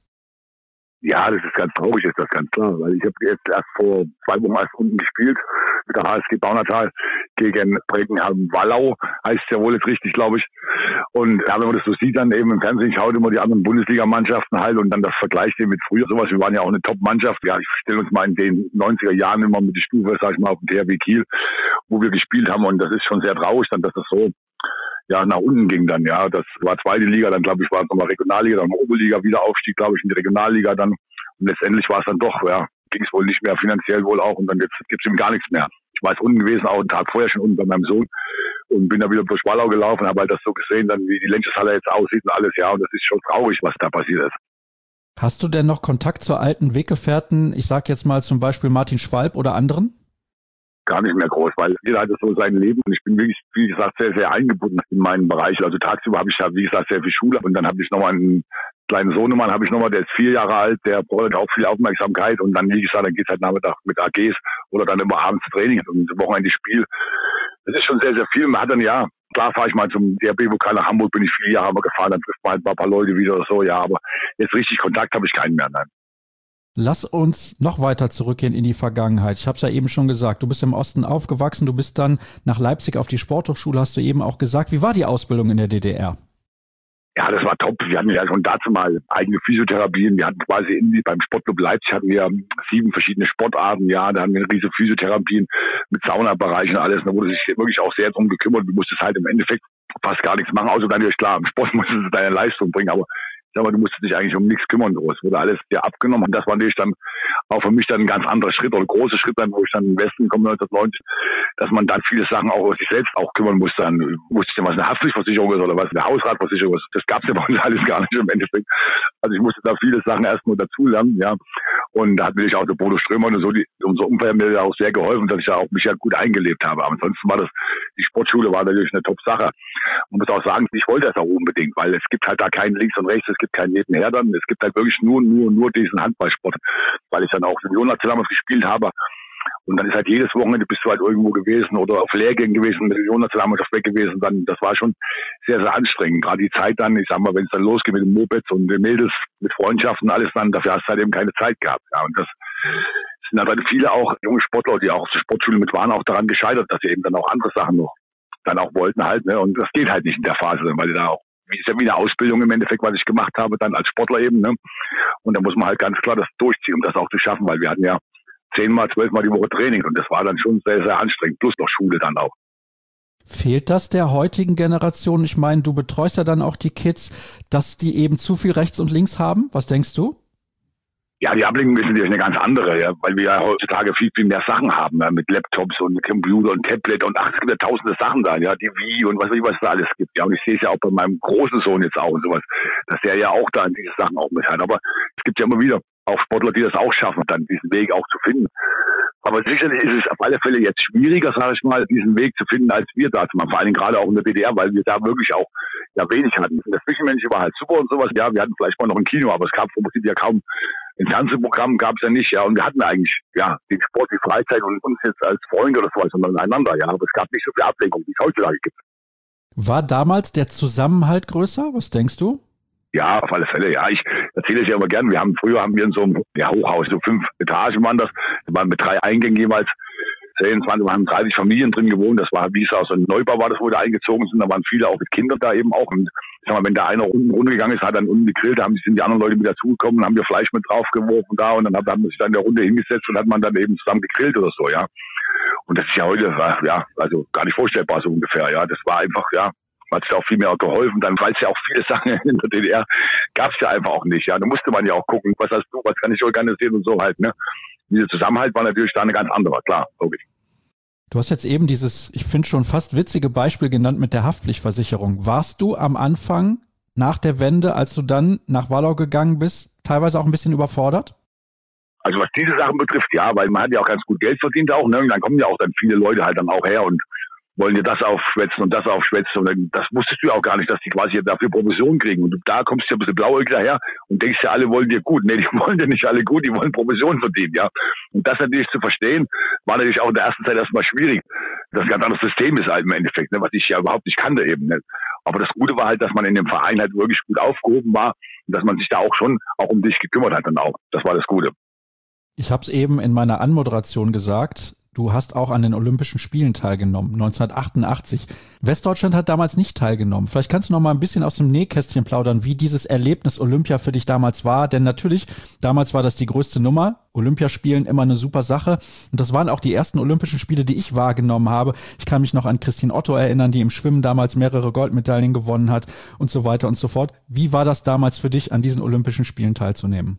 Speaker 5: Ja, das ist ganz traurig, ist das ganz klar, weil ich habe jetzt erst vor zwei Wochen erst unten gespielt mit der H S G Baunatal gegen Bregenheim-Wallau, heißt ja wohl jetzt richtig, glaube ich. Und ja, wenn man das so sieht, dann eben im Fernsehen, ich schaue immer die anderen Bundesligamannschaften halt und dann das vergleicht eben mit früher sowas. Wir waren ja auch eine Top-Mannschaft. Ja, ich stelle uns mal in den neunziger Jahren immer mit der Stufe, sag ich mal, auf dem T H W Kiel, wo wir gespielt haben und das ist schon sehr traurig, dann, dass das so ja, nach unten ging dann, ja. Das war zweite Liga, dann glaube ich, war es nochmal Regionalliga, dann Oberliga, Wiederaufstieg, glaube ich, in die Regionalliga dann. Und letztendlich war es dann doch, ja, ging es wohl nicht mehr, finanziell wohl auch. Und dann jetzt gibt es eben gar nichts mehr. Ich war jetzt unten gewesen, auch einen Tag vorher schon unten bei meinem Sohn. Und bin da wieder durch Wallau gelaufen, habe halt das so gesehen, dann wie die Lencheshalle jetzt aussieht und alles, ja. Und das ist schon traurig, was da passiert ist.
Speaker 2: Hast du denn noch Kontakt zu alten Weggefährten, ich sag jetzt mal zum Beispiel Martin Schwalb oder anderen?
Speaker 5: Gar nicht mehr groß, weil jeder hat so sein Leben und ich bin wirklich, wie gesagt, sehr, sehr eingebunden in meinen Bereich. Also tagsüber habe ich ja, wie gesagt, sehr viel Schule und dann habe ich nochmal einen kleinen Sohnemann, habe ich nochmal, der ist vier Jahre alt, der braucht auch viel Aufmerksamkeit und dann, wie gesagt, dann geht's halt Nachmittag mit A Gs oder dann immer abends Training und Wochenende Spiel. Das ist schon sehr, sehr viel. Man hat dann, ja, klar fahre ich mal zum D H B-Pokal nach Hamburg, bin ich viele Jahre mal gefahren, dann trifft man halt mal ein paar Leute wieder oder so, ja, aber jetzt richtig Kontakt habe ich keinen mehr, nein.
Speaker 2: Lass uns noch weiter zurückgehen in die Vergangenheit. Ich habe es ja eben schon gesagt, du bist im Osten aufgewachsen, du bist dann nach Leipzig auf die Sporthochschule, hast du eben auch gesagt. Wie war die Ausbildung in der D D R?
Speaker 5: Ja, das war top. Wir hatten ja schon dazu mal eigene Physiotherapien. Wir hatten quasi in, beim Sportclub Leipzig hatten wir sieben verschiedene Sportarten. Ja, da hatten wir riesige Physiotherapien mit Saunabereichen und alles. Da wurde sich wirklich auch sehr drum gekümmert. Du musstest halt im Endeffekt fast gar nichts machen, außer natürlich klar, im Sport musstest du deine Leistung bringen, aber ich sag mal, du musstest dich eigentlich um nichts kümmern, groß. Wurde alles dir abgenommen. Und das war natürlich dann auch für mich dann ein ganz anderer Schritt oder ein großer Schritt dann, wo ich dann im Westen komme, neunzehnhundertneunzig, dass man dann viele Sachen auch aus sich selbst auch kümmern musste. Dann wusste ich ja, was eine Haftpflichtversicherung ist oder was eine Hausratversicherung ist. Das gab's ja bei uns alles gar nicht im Endeffekt. Also ich musste da viele Sachen erst nur dazulernen, ja. Und da hat natürlich auch der Bodo Strömer und so, die, unser Umfeld mir auch sehr geholfen, dass ich da auch mich ja gut eingelebt habe. Aber ansonsten war das, die Sportschule war natürlich eine Top-Sache. Man muss auch sagen, ich wollte das auch unbedingt, weil es gibt halt da keinen links und rechts, es gibt keinen nebenher dann. Es gibt halt wirklich nur, nur, nur diesen Handballsport. Weil ich dann auch Juniorennationalmannschaft gespielt habe, Und dann ist halt jedes Wochenende bist du halt irgendwo gewesen oder auf Lehrgängen gewesen, mit der Juniorennationalmannschaft weg gewesen. Dann, das war schon sehr, sehr anstrengend. Gerade die Zeit dann, ich sag mal, wenn es dann losgeht mit den Mopeds und den Mädels, mit Freundschaften und alles dann, dafür hast du halt eben keine Zeit gehabt. Ja, und das sind halt viele auch junge Sportler, die auch zur Sportschule mit waren, auch daran gescheitert, dass sie eben dann auch andere Sachen noch dann auch wollten halt, ne? Und das geht halt nicht in der Phase, weil die da auch, wie ist ja wie eine Ausbildung im Endeffekt, was ich gemacht habe, dann als Sportler eben, ne? Und da muss man halt ganz klar das durchziehen, um das auch zu schaffen, weil wir hatten ja zehnmal, zwölfmal die Woche Training und das war dann schon sehr, sehr anstrengend, plus noch Schule dann auch.
Speaker 2: Fehlt das der heutigen Generation? Ich meine, du betreust ja dann auch die Kids, dass die eben zu viel rechts und links haben. Was denkst du?
Speaker 5: Ja, die Ablenkung ist natürlich eine ganz andere, ja, weil wir ja heutzutage viel, viel mehr Sachen haben, ja, mit Laptops und Computer und Tablet und ach, es gibt ja tausende Sachen da, ja, die Wii und was weiß ich, was da alles gibt. Ja, und ich sehe es ja auch bei meinem großen Sohn jetzt auch und sowas, dass der ja auch da an diese Sachen auch mit hat. Aber es gibt ja immer wieder auch Sportler, die das auch schaffen, dann diesen Weg auch zu finden. Aber sicherlich ist es auf alle Fälle jetzt schwieriger, sage ich mal, diesen Weg zu finden, als wir da waren. Vor allem gerade auch in der D D R, weil wir da wirklich auch ja wenig hatten. Das Zwischenmenschliche war halt super und sowas. Ja, wir hatten vielleicht mal noch ein Kino, aber es gab vom Prinzip ja kaum ein Fernsehprogramm, gab es ja nicht. Ja, und wir hatten eigentlich ja den Sport, die Freizeit und uns jetzt als Freunde oder sowas, sondern einander. Ja, aber es gab nicht so viel Ablenkung, wie es heutzutage gibt.
Speaker 2: War damals der Zusammenhalt größer? Was denkst du?
Speaker 5: Ja, auf alle Fälle, ja. Ich erzähle es ja immer gern. Wir haben, früher haben wir in so einem ja, Hochhaus, so fünf Etagen waren das. Da waren mit drei Eingängen jeweils zehn, zwanzig, wir haben dreißig Familien drin gewohnt. Das war, wie es aus einem Neubau war, das wo wir eingezogen sind. Da waren viele auch mit Kindern da eben auch. Und ich sag mal, wenn da einer unten runtergegangen ist, hat dann unten gegrillt, da haben, sind die anderen Leute mit dazugekommen, haben wir Fleisch mit draufgeworfen da und dann hat man sich dann in der Runde hingesetzt und hat man dann eben zusammen gegrillt oder so, ja. Und das ist ja heute, ja, also gar nicht vorstellbar so ungefähr, ja. Das war einfach, ja, hat sich auch viel mehr geholfen, dann, weil es ja auch viele Sachen in der D D R gab es ja einfach auch nicht, ja. Da musste man ja auch gucken, was hast du, was kann ich organisieren und so halt, ne. Dieser Zusammenhalt war natürlich da eine ganz andere, klar, logisch.
Speaker 2: Du hast jetzt eben dieses, ich finde schon fast witzige Beispiel genannt mit der Haftpflichtversicherung. Warst du am Anfang nach der Wende, als du dann nach Wallau gegangen bist, teilweise auch ein bisschen überfordert?
Speaker 5: Also was diese Sachen betrifft, ja, weil man hat ja auch ganz gut Geld verdient auch, ne? Und dann kommen ja auch dann viele Leute halt dann auch her und wollen dir das aufschwätzen und das aufschwätzen. Und dann, das wusstest du ja auch gar nicht, dass die quasi dafür Provision kriegen. Und du, da kommst du ja ein bisschen blauäugig daher und denkst ja, alle wollen dir gut. Nee, die wollen dir nicht alle gut, die wollen Provision verdienen, ja. Und das natürlich zu verstehen, war natürlich auch in der ersten Zeit erstmal schwierig. Das ein ganz anderes System ist halt im Endeffekt, ne, was ich ja überhaupt nicht kannte eben. Ne. Aber das Gute war halt, dass man in dem Verein halt wirklich gut aufgehoben war und dass man sich da auch schon auch um dich gekümmert hat dann auch. Das war das Gute.
Speaker 2: Ich habe es eben in meiner Anmoderation gesagt, du hast auch an den Olympischen Spielen teilgenommen, neunzehnhundertachtundachtzig. Westdeutschland hat damals nicht teilgenommen. Vielleicht kannst du noch mal ein bisschen aus dem Nähkästchen plaudern, wie dieses Erlebnis Olympia für dich damals war. Denn natürlich, damals war das die größte Nummer. Olympiaspielen immer eine super Sache. Und das waren auch die ersten Olympischen Spiele, die ich wahrgenommen habe. Ich kann mich noch an Christine Otto erinnern, die im Schwimmen damals mehrere Goldmedaillen gewonnen hat und so weiter und so fort. Wie war das damals für dich, an diesen Olympischen Spielen teilzunehmen?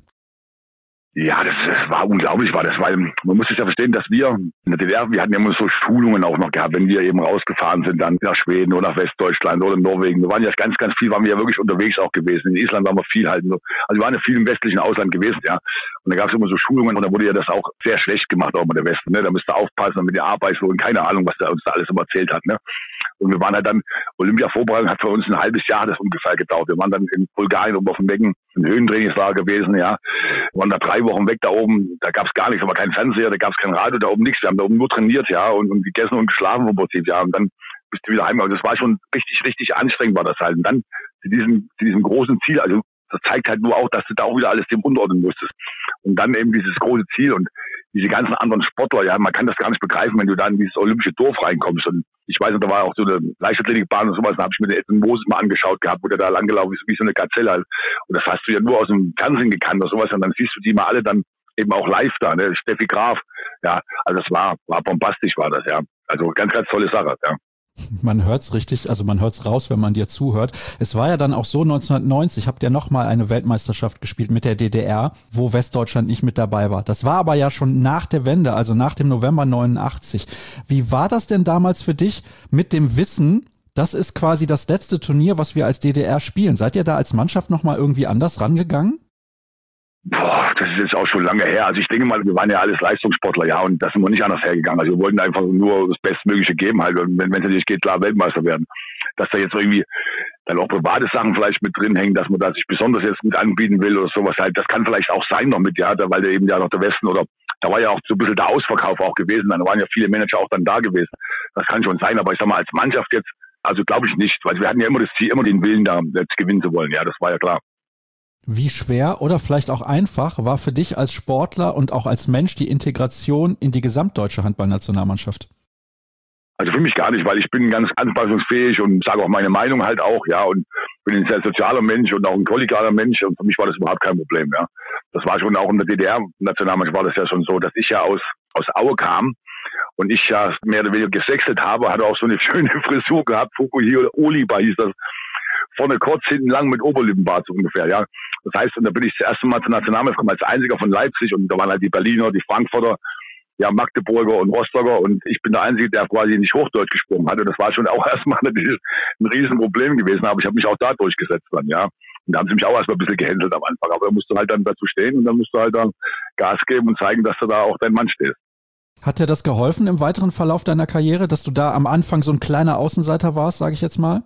Speaker 5: Ja, das, das war unglaublich, war das, weil man muss sich ja verstehen, dass wir in der D D R, wir hatten ja immer so Schulungen auch noch gehabt, wenn wir eben rausgefahren sind, dann nach Schweden oder nach Westdeutschland oder Norwegen. Wir waren ja ganz, ganz viel, waren wir ja wirklich unterwegs auch gewesen. In Island waren wir viel halt, also wir waren ja viel im westlichen Ausland gewesen, ja. Und da gab es immer so Schulungen und da wurde ja das auch sehr schlecht gemacht, auch mit der Westen, ne. Da müsst ihr aufpassen mit der Arbeitslohn, keine Ahnung, was der uns da alles immer erzählt hat, ne. Und wir waren halt dann, Olympia-Vorbereitung hat für uns ein halbes Jahr das ungefähr gedauert. Wir waren dann in Bulgarien oben auf dem Becken, ein Höhentrainingslager gewesen, ja. Wir waren da drei Wochen weg da oben, da gab es gar nichts, aber kein Fernseher, da gab es kein Radio, da oben nichts. Wir haben da oben nur trainiert, ja, und, und gegessen und geschlafen vom Prinzip, ja. Und dann bist du wieder heim. Also das war schon richtig, richtig anstrengend war das halt. Und dann zu diesem, zu diesem großen Ziel, also das zeigt halt nur auch, dass du da auch wieder alles dem unterordnen musstest. Und dann eben dieses große Ziel und diese ganzen anderen Sportler, ja, man kann das gar nicht begreifen, wenn du da in dieses olympische Dorf reinkommst. Und ich weiß noch, da war auch so eine Leichtathletikbahn und sowas, da habe ich mir den Edmund Moses mal angeschaut gehabt, wo der da langgelaufen ist, wie so eine Gazelle. Und das hast du ja nur aus dem Fernsehen gekannt oder sowas. Und dann siehst du die mal alle dann eben auch live da, ne? Steffi Graf, ja, also das war, war bombastisch, war das, ja. Also ganz, ganz tolle Sache, ja.
Speaker 2: Man hört's richtig, also man hört's raus, wenn man dir zuhört. Es war ja dann auch so, neunzehnhundertneunzig habt ihr nochmal eine Weltmeisterschaft gespielt mit der D D R, wo Westdeutschland nicht mit dabei war. Das war aber ja schon nach der Wende, also nach dem November neunundachtzig. Wie war das denn damals für dich mit dem Wissen, das ist quasi das letzte Turnier, was wir als D D R spielen? Seid ihr da als Mannschaft nochmal irgendwie anders rangegangen?
Speaker 5: Boah, das ist jetzt auch schon lange her. Also ich denke mal, wir waren ja alles Leistungssportler, ja, und das sind wir nicht anders hergegangen. Also wir wollten einfach nur das Bestmögliche geben halt. Und wenn es natürlich geht, klar Weltmeister werden. Dass da jetzt irgendwie dann auch private Sachen vielleicht mit drin hängen, dass man da sich besonders jetzt gut anbieten will oder sowas halt, das kann vielleicht auch sein noch mit, ja, weil da eben ja noch der Westen oder Da war ja auch so ein bisschen der Ausverkauf auch gewesen. Dann waren ja viele Manager auch dann da gewesen. Das kann schon sein, aber ich sag mal, als Mannschaft jetzt, also glaube ich nicht, weil wir hatten ja immer das Ziel, immer den Willen, da jetzt gewinnen zu wollen. Ja, das war ja klar.
Speaker 2: Wie schwer oder vielleicht auch einfach war für dich als Sportler und auch als Mensch die Integration in die gesamtdeutsche Handballnationalmannschaft?
Speaker 5: Also für mich gar nicht, weil ich bin ganz anpassungsfähig und sage auch meine Meinung halt auch, ja, und bin ein sehr sozialer Mensch und auch ein kollegialer Mensch und für mich war das überhaupt kein Problem, ja. Das war schon auch in der D D R-Nationalmannschaft war das ja schon so, dass ich ja aus, aus Aue kam und ich ja mehr oder weniger gesextet habe, hatte auch so eine schöne Frisur gehabt, Fukuhila Oliba hieß das, vorne kurz, hinten lang mit Oberlippenbart so ungefähr, ja. Das heißt, und da bin ich das erste Mal zur Nationalmannschaft gekommen als einziger von Leipzig und da waren halt die Berliner, die Frankfurter, ja, Magdeburger und Rostocker und ich bin der Einzige, der quasi nicht Hochdeutsch gesprochen hatte. Das war schon auch erstmal natürlich ein Riesenproblem gewesen, aber ich habe mich auch da durchgesetzt dann, ja. Und da haben sie mich auch erstmal ein bisschen gehänselt am Anfang, aber da musst du halt dann dazu stehen und dann musst du halt dann Gas geben und zeigen, dass du da auch dein Mann stehst.
Speaker 2: Hat dir das geholfen im weiteren Verlauf deiner Karriere, dass du da am Anfang so ein kleiner Außenseiter warst, sage ich jetzt mal?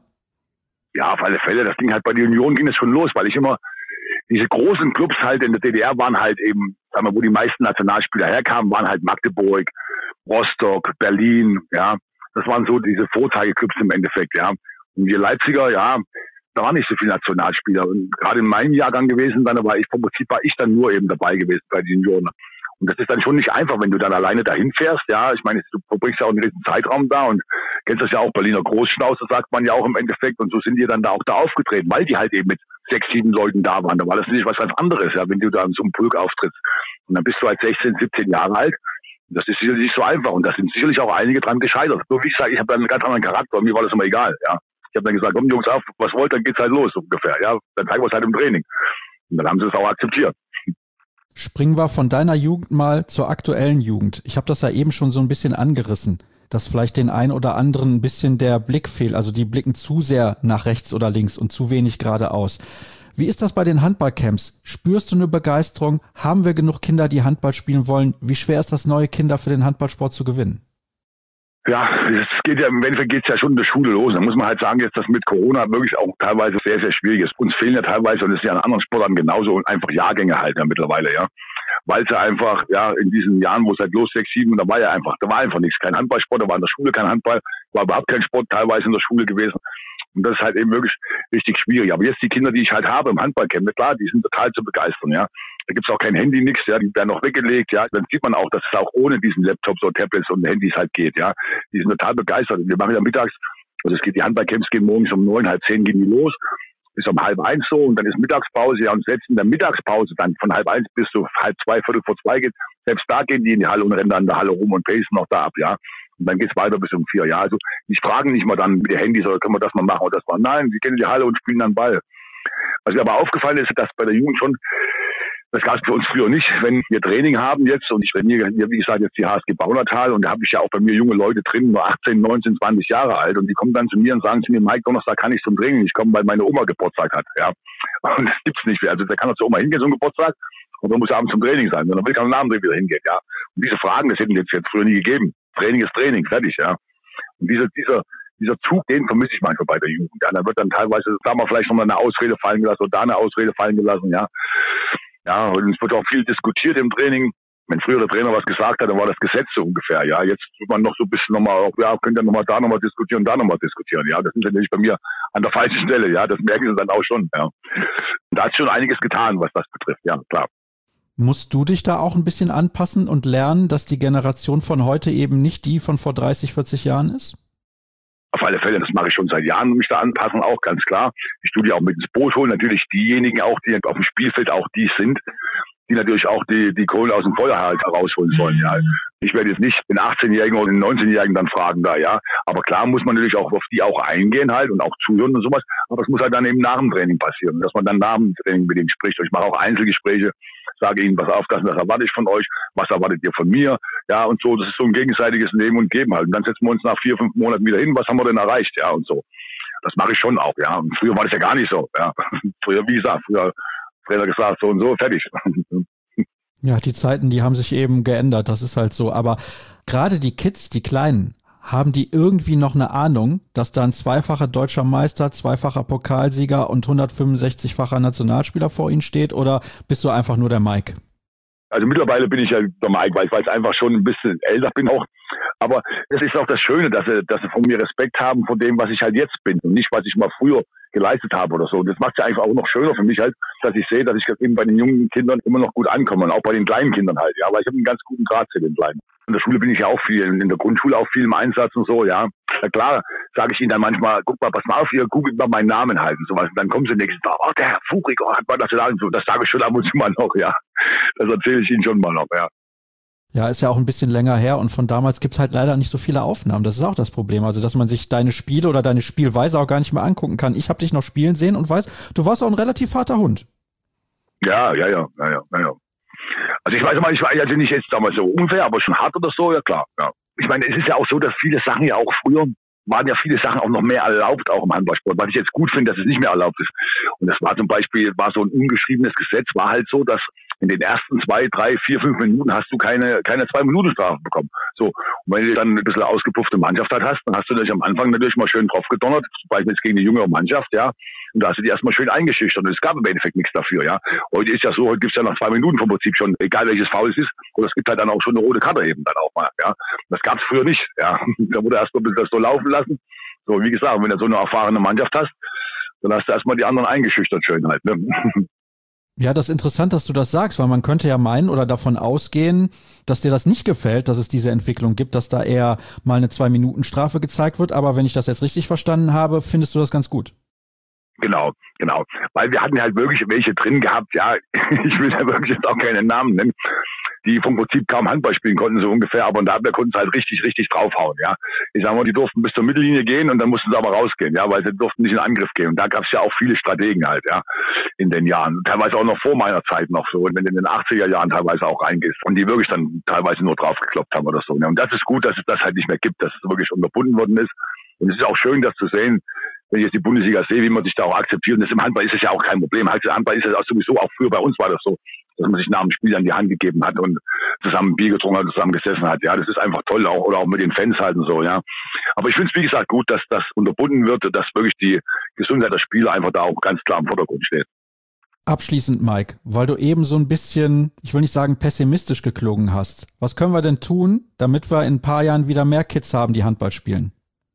Speaker 5: Ja, auf alle Fälle. Das ging halt bei der Union ging es schon los, weil ich immer diese großen Clubs halt in der D D R waren halt eben, sagen wir, wo die meisten Nationalspieler herkamen, waren halt Magdeburg, Rostock, Berlin, ja. Das waren so diese Vorzeigeclubs im Endeffekt, ja. Und wir Leipziger, ja, da waren nicht so viele Nationalspieler. Und gerade in meinem Jahrgang gewesen, dann war ich, vom Prinzip war ich dann nur eben dabei gewesen bei den Junioren. Und das ist dann schon nicht einfach, wenn du dann alleine dahin fährst, ja. Ich meine, du verbringst ja auch einen riesen Zeitraum da und kennst das ja auch, Berliner Großschnauze, sagt man ja auch im Endeffekt. Und so sind die dann da auch da aufgetreten, weil die halt eben mit sechs, sieben Leuten da waren. Da war das nicht was ganz anderes, ja, wenn du da in so einem Pulk auftrittst. Und dann bist du halt sechzehn, siebzehn Jahre alt. Das ist sicherlich nicht so einfach. Und da sind sicherlich auch einige dran gescheitert. So wie ich sage, ich habe dann einen ganz anderen Charakter und mir war das immer egal, ja. Ich habe dann gesagt, komm Jungs auf, was wollt, dann geht's halt los, so ungefähr, ja. Dann zeigen wir es halt im Training. Und dann haben sie es auch akzeptiert.
Speaker 2: Springen wir von deiner Jugend mal zur aktuellen Jugend. Ich habe das ja eben schon so ein bisschen angerissen, dass vielleicht den einen oder anderen ein bisschen der Blick fehlt. Also die blicken zu sehr nach rechts oder links und zu wenig geradeaus. Wie ist das bei den Handballcamps? Spürst du eine Begeisterung? Haben wir genug Kinder, die Handball spielen wollen? Wie schwer ist das, neue Kinder für den Handballsport zu gewinnen?
Speaker 5: Ja, es geht ja, im Endeffekt geht's ja schon in der Schule los. Da muss man halt sagen, jetzt, dass mit Corona wirklich auch teilweise sehr, sehr schwierig ist. Uns fehlen ja teilweise, und das ist ja in anderen Sportarten genauso, einfach Jahrgänge halt ja mittlerweile, ja. Weil es ja einfach, ja, in diesen Jahren, wo es halt los, sechs, sieben, da war ja einfach, da war einfach nichts. Kein Handballsport, da war in der Schule kein Handball, war überhaupt kein Sport teilweise in der Schule gewesen. Und das ist halt eben wirklich richtig schwierig. Aber jetzt die Kinder, die ich halt habe im Handballcamp, klar, die sind total zu begeistern, ja. Da gibt's auch kein Handy, nix, ja, die werden noch weggelegt, ja. Dann sieht man auch, dass es auch ohne diesen Laptops oder Tablets und Handys halt geht, ja. Die sind total begeistert. Wir machen ja mittags, also es geht, die Handballcamps gehen morgens um neun, halb zehn gehen die los, bis um halb eins so und dann ist Mittagspause, ja, und selbst in der Mittagspause dann von halb eins bis so halb zwei, viertel vor zwei geht, selbst da gehen die in die Halle und rennen dann in der Halle rum und pacen noch da ab, ja. Und dann geht's weiter bis um vier, ja. Also, die fragen nicht mal dann mit den Handys, oder können wir das mal machen oder das mal. Nein, die gehen in die Halle und spielen dann Ball. Was mir aber aufgefallen ist, dass bei der Jugend schon, das gab es für uns früher nicht, wenn wir Training haben jetzt, und ich trainiere, wie gesagt, jetzt die H S G Baunatal, und da habe ich ja auch bei mir junge Leute drin, nur achtzehn, neunzehn, zwanzig Jahre alt, und die kommen dann zu mir und sagen zu mir, Mike, Donnerstag kann ich zum Training nicht kommen, weil meine Oma Geburtstag hat, ja. Und das gibt's nicht mehr. Also, da kann er zur Oma hingehen, so einen Geburtstag, und dann muss er abends zum Training sein, und dann will ich am Abend wieder hingehen, ja. Und diese Fragen, das hätten jetzt, jetzt früher nie gegeben. Training ist Training, fertig, ja. Und dieser, dieser, dieser Zug, den vermisse ich manchmal bei der Jugend. Ja, da wird dann teilweise, sagen wir, vielleicht nochmal eine Ausrede fallen gelassen oder da eine Ausrede fallen gelassen, ja. Ja, und es wird auch viel diskutiert im Training. Wenn früher der Trainer was gesagt hat, dann war das Gesetz so ungefähr, ja. Jetzt tut man noch so ein bisschen nochmal, ja, könnt ihr nochmal da nochmal diskutieren, da nochmal diskutieren, ja. Das ist natürlich bei mir an der falschen Stelle, ja. Das merken sie dann auch schon, ja. Und da hat schon einiges getan, was das betrifft, ja, klar.
Speaker 2: Musst du dich da auch ein bisschen anpassen und lernen, dass die Generation von heute eben nicht die von vor dreißig, vierzig Jahren ist?
Speaker 5: Auf alle Fälle, das mache ich schon seit Jahren, mich da anpassen, auch ganz klar. Ich tue die auch mit ins Boot holen, natürlich diejenigen auch, die auf dem Spielfeld auch die sind, die natürlich auch die, die Kohle aus dem Feuer halt herausholen sollen, ja. Ich werde jetzt nicht den achtzehnjährigen oder den neunzehnjährigen dann fragen da, ja. Aber klar muss man natürlich auch auf die auch eingehen halt und auch zuhören und sowas. Aber es muss halt dann eben nach dem Training passieren, dass man dann nach dem Training mit denen spricht. Ich mache auch Einzelgespräche, sage ihnen, pass auf, das und das erwarte ich von euch, was erwartet ihr von mir, ja, und so. Das ist so ein gegenseitiges Nehmen und Geben halt. Und dann setzen wir uns nach vier, fünf Monaten wieder hin, was haben wir denn erreicht, ja, und so. Das mache ich schon auch, ja. Und früher war das ja gar nicht so, ja. Früher, wie gesagt, früher Trainer gesagt, so und so, fertig.
Speaker 2: Ja, die Zeiten, die haben sich eben geändert, das ist halt so. Aber gerade die Kids, die Kleinen, haben die irgendwie noch eine Ahnung, dass da ein zweifacher deutscher Meister, zweifacher Pokalsieger und hundertfünfundsechzigfacher Nationalspieler vor ihnen steht? Oder bist du einfach nur der Mike?
Speaker 5: Also mittlerweile bin ich ja der Mike, weil ich einfach schon ein bisschen älter bin auch. Aber das ist auch das Schöne, dass sie, dass sie von mir Respekt haben vor dem, was ich halt jetzt bin und nicht, was ich mal früher geleistet habe oder so. Und das macht es ja einfach auch noch schöner für mich halt, dass ich sehe, dass ich eben bei den jungen Kindern immer noch gut ankomme und auch bei den kleinen Kindern halt, ja, weil ich habe einen ganz guten Draht zu den Kleinen. In der Schule bin ich ja auch viel, in der Grundschule auch viel im Einsatz und so, ja. Na klar, sage ich ihnen dann manchmal, guck mal, pass mal auf, ihr googelt mal meinen Namen halt und sowas. Und dann kommen sie nächsten Tag, oh, der Herr Fugrik, oh, hat man das gesagt? Das sage ich schon ab und zu mal noch, ja. Das erzähle ich ihnen schon mal noch, ja.
Speaker 2: Ja, ist ja auch ein bisschen länger her und von damals gibt's halt leider nicht so viele Aufnahmen. Das ist auch das Problem. Also, dass man sich deine Spiele oder deine Spielweise auch gar nicht mehr angucken kann. Ich habe dich noch spielen sehen und weiß, du warst auch ein relativ harter Hund.
Speaker 5: Ja, ja, ja, ja, ja, ja. Also ich weiß mal, ich war also nicht jetzt damals so unfair, aber schon hart oder so, ja klar. Ja. Ich meine, es ist ja auch so, dass viele Sachen ja auch früher waren ja viele Sachen auch noch mehr erlaubt, auch im Handballsport, was ich jetzt gut finde, dass es nicht mehr erlaubt ist. Und das war zum Beispiel, war so ein ungeschriebenes Gesetz, war halt so, dass in den ersten zwei, drei, vier, fünf Minuten hast du keine, keine zwei Minuten Strafe bekommen. So. Und wenn du dann ein bisschen ausgepuffte Mannschaft halt hast, dann hast du dich am Anfang natürlich mal schön drauf gedonnert, zum Beispiel jetzt gegen die jüngere Mannschaft, ja. Und da hast du die erstmal schön eingeschüchtert und es gab im Endeffekt nichts dafür, ja. Heute ist ja so, heute gibt's ja nach zwei Minuten vom Prinzip schon, egal welches Foul es ist, oder es gibt halt dann auch schon eine rote Karte eben dann auch mal, ja. Das gab's früher nicht, ja. Da wurde erst mal das so laufen lassen. So, wie gesagt, wenn du so eine erfahrene Mannschaft hast, dann hast du erstmal die anderen eingeschüchtert schön halt, ne.
Speaker 2: Ja, das ist interessant, dass du das sagst, weil man könnte ja meinen oder davon ausgehen, dass dir das nicht gefällt, dass es diese Entwicklung gibt, dass da eher mal eine Zwei-Minuten-Strafe gezeigt wird. Aber wenn ich das jetzt richtig verstanden habe, findest du das ganz gut?
Speaker 5: Genau, genau. Weil wir hatten halt wirklich welche drin gehabt, ja, ich will ja wirklich jetzt auch keinen Namen nennen, die vom Prinzip kaum Handball spielen konnten, so ungefähr, aber da konnten sie halt richtig, richtig draufhauen, ja. Ich sag mal, die durften bis zur Mittellinie gehen und dann mussten sie aber rausgehen, ja, weil sie durften nicht in Angriff gehen. Und da gab es ja auch viele Strategen halt, ja, in den Jahren. Teilweise auch noch vor meiner Zeit noch so, und wenn du in den achtziger Jahren teilweise auch reingehst und die wirklich dann teilweise nur draufgekloppt haben oder so. Ja. Und das ist gut, dass es das halt nicht mehr gibt, dass es wirklich unterbunden worden ist. Und es ist auch schön, das zu sehen, wenn ich jetzt die Bundesliga sehe, wie man sich da auch akzeptiert. Und das im Handball ist es ja auch kein Problem. Handball ist es auch sowieso, auch früher bei uns war das so, dass man sich nach dem Spiel an die Hand gegeben hat und zusammen ein Bier getrunken hat, zusammen gesessen hat. Ja, das ist einfach toll, auch, oder auch mit den Fans halt und so, ja. Aber ich finde es, wie gesagt, gut, dass das unterbunden wird, dass wirklich die Gesundheit der Spieler einfach da auch ganz klar im Vordergrund steht.
Speaker 2: Abschließend, Mike, weil du eben so ein bisschen, ich will nicht sagen pessimistisch geklungen hast. Was können wir denn tun, damit wir in ein paar Jahren wieder mehr Kids haben, die Handball spielen?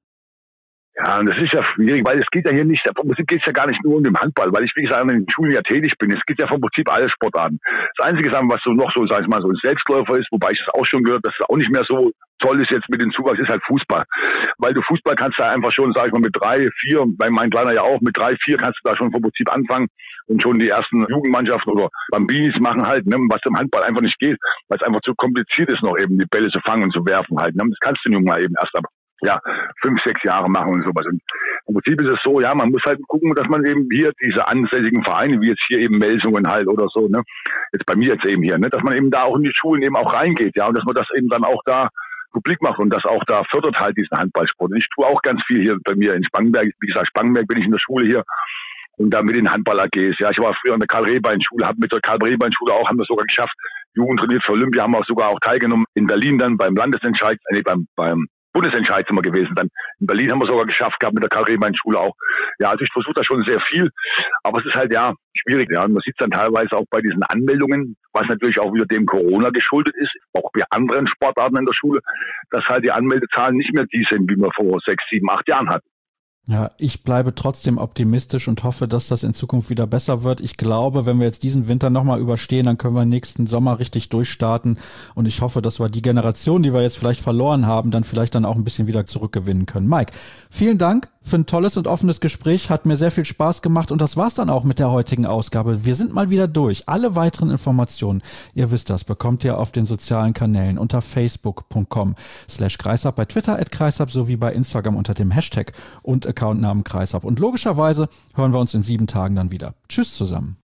Speaker 5: Ja, und das ist ja schwierig, weil es geht ja hier nicht, vom Prinzip geht es ja gar nicht nur um den Handball, weil ich, wie gesagt, in den Schulen ja tätig bin. Es geht ja vom Prinzip alle Sportarten. Das einzige, was so noch so, sag ich mal, so ein Selbstläufer ist, wobei ich das auch schon gehört, dass es auch nicht mehr so toll ist jetzt mit dem Zuwachs, ist halt Fußball. Weil du Fußball kannst da einfach schon, sag ich mal, mit drei, vier, bei meinem Kleiner ja auch, mit drei, vier kannst du da schon vom Prinzip anfangen und schon die ersten Jugendmannschaften oder Bambinis machen halt, ne, was im Handball einfach nicht geht, weil es einfach zu kompliziert ist, noch eben die Bälle zu fangen und zu werfen halt. Ne. Das kannst du nun mal eben erst ab ja, fünf, sechs Jahre machen und sowas. Und im Prinzip ist es so, ja, man muss halt gucken, dass man eben hier diese ansässigen Vereine, wie jetzt hier eben Melsungen halt oder so, ne, jetzt bei mir jetzt eben hier, ne, dass man eben da auch in die Schulen eben auch reingeht, ja, und dass man das eben dann auch da publik macht und das auch da fördert halt diesen Handballsport. Und ich tue auch ganz viel hier bei mir in Spangenberg, wie gesagt, Spangenberg bin ich in der Schule hier und da mit den Handball-A Gs, ja, ich war früher in der Karl-Rehbein-Schule, habe mit der Karl-Rehbein-Schule auch, haben wir sogar geschafft, Jugend trainiert für Olympia, haben wir auch sogar auch teilgenommen, in Berlin dann beim Landesentscheid, nee, beim, beim Bundesentscheid sind wir gewesen. Dann in Berlin haben wir sogar geschafft gehabt mit der Karl-Rehbein-Schule auch. Ja, also ich versuche da schon sehr viel, aber es ist halt ja schwierig. Ja, und man sieht es dann teilweise auch bei diesen Anmeldungen, was natürlich auch wieder dem Corona geschuldet ist, auch bei anderen Sportarten in der Schule, dass halt die Anmeldezahlen nicht mehr die sind, wie wir vor sechs, sieben, acht Jahren hatten.
Speaker 2: Ja, ich bleibe trotzdem optimistisch und hoffe, dass das in Zukunft wieder besser wird. Ich glaube, wenn wir jetzt diesen Winter nochmal überstehen, dann können wir nächsten Sommer richtig durchstarten. Und ich hoffe, dass wir die Generation, die wir jetzt vielleicht verloren haben, dann vielleicht dann auch ein bisschen wieder zurückgewinnen können. Mike, vielen Dank für ein tolles und offenes Gespräch. Hat mir sehr viel Spaß gemacht. Und das war's dann auch mit der heutigen Ausgabe. Wir sind mal wieder durch. Alle weiteren Informationen, ihr wisst das, bekommt ihr auf den sozialen Kanälen unter facebook punkt com slash kreisab, bei Twitter at kreisab sowie bei Instagram unter dem Hashtag und Accountnamen Kreisab. Und logischerweise hören wir uns in sieben Tagen dann wieder. Tschüss zusammen.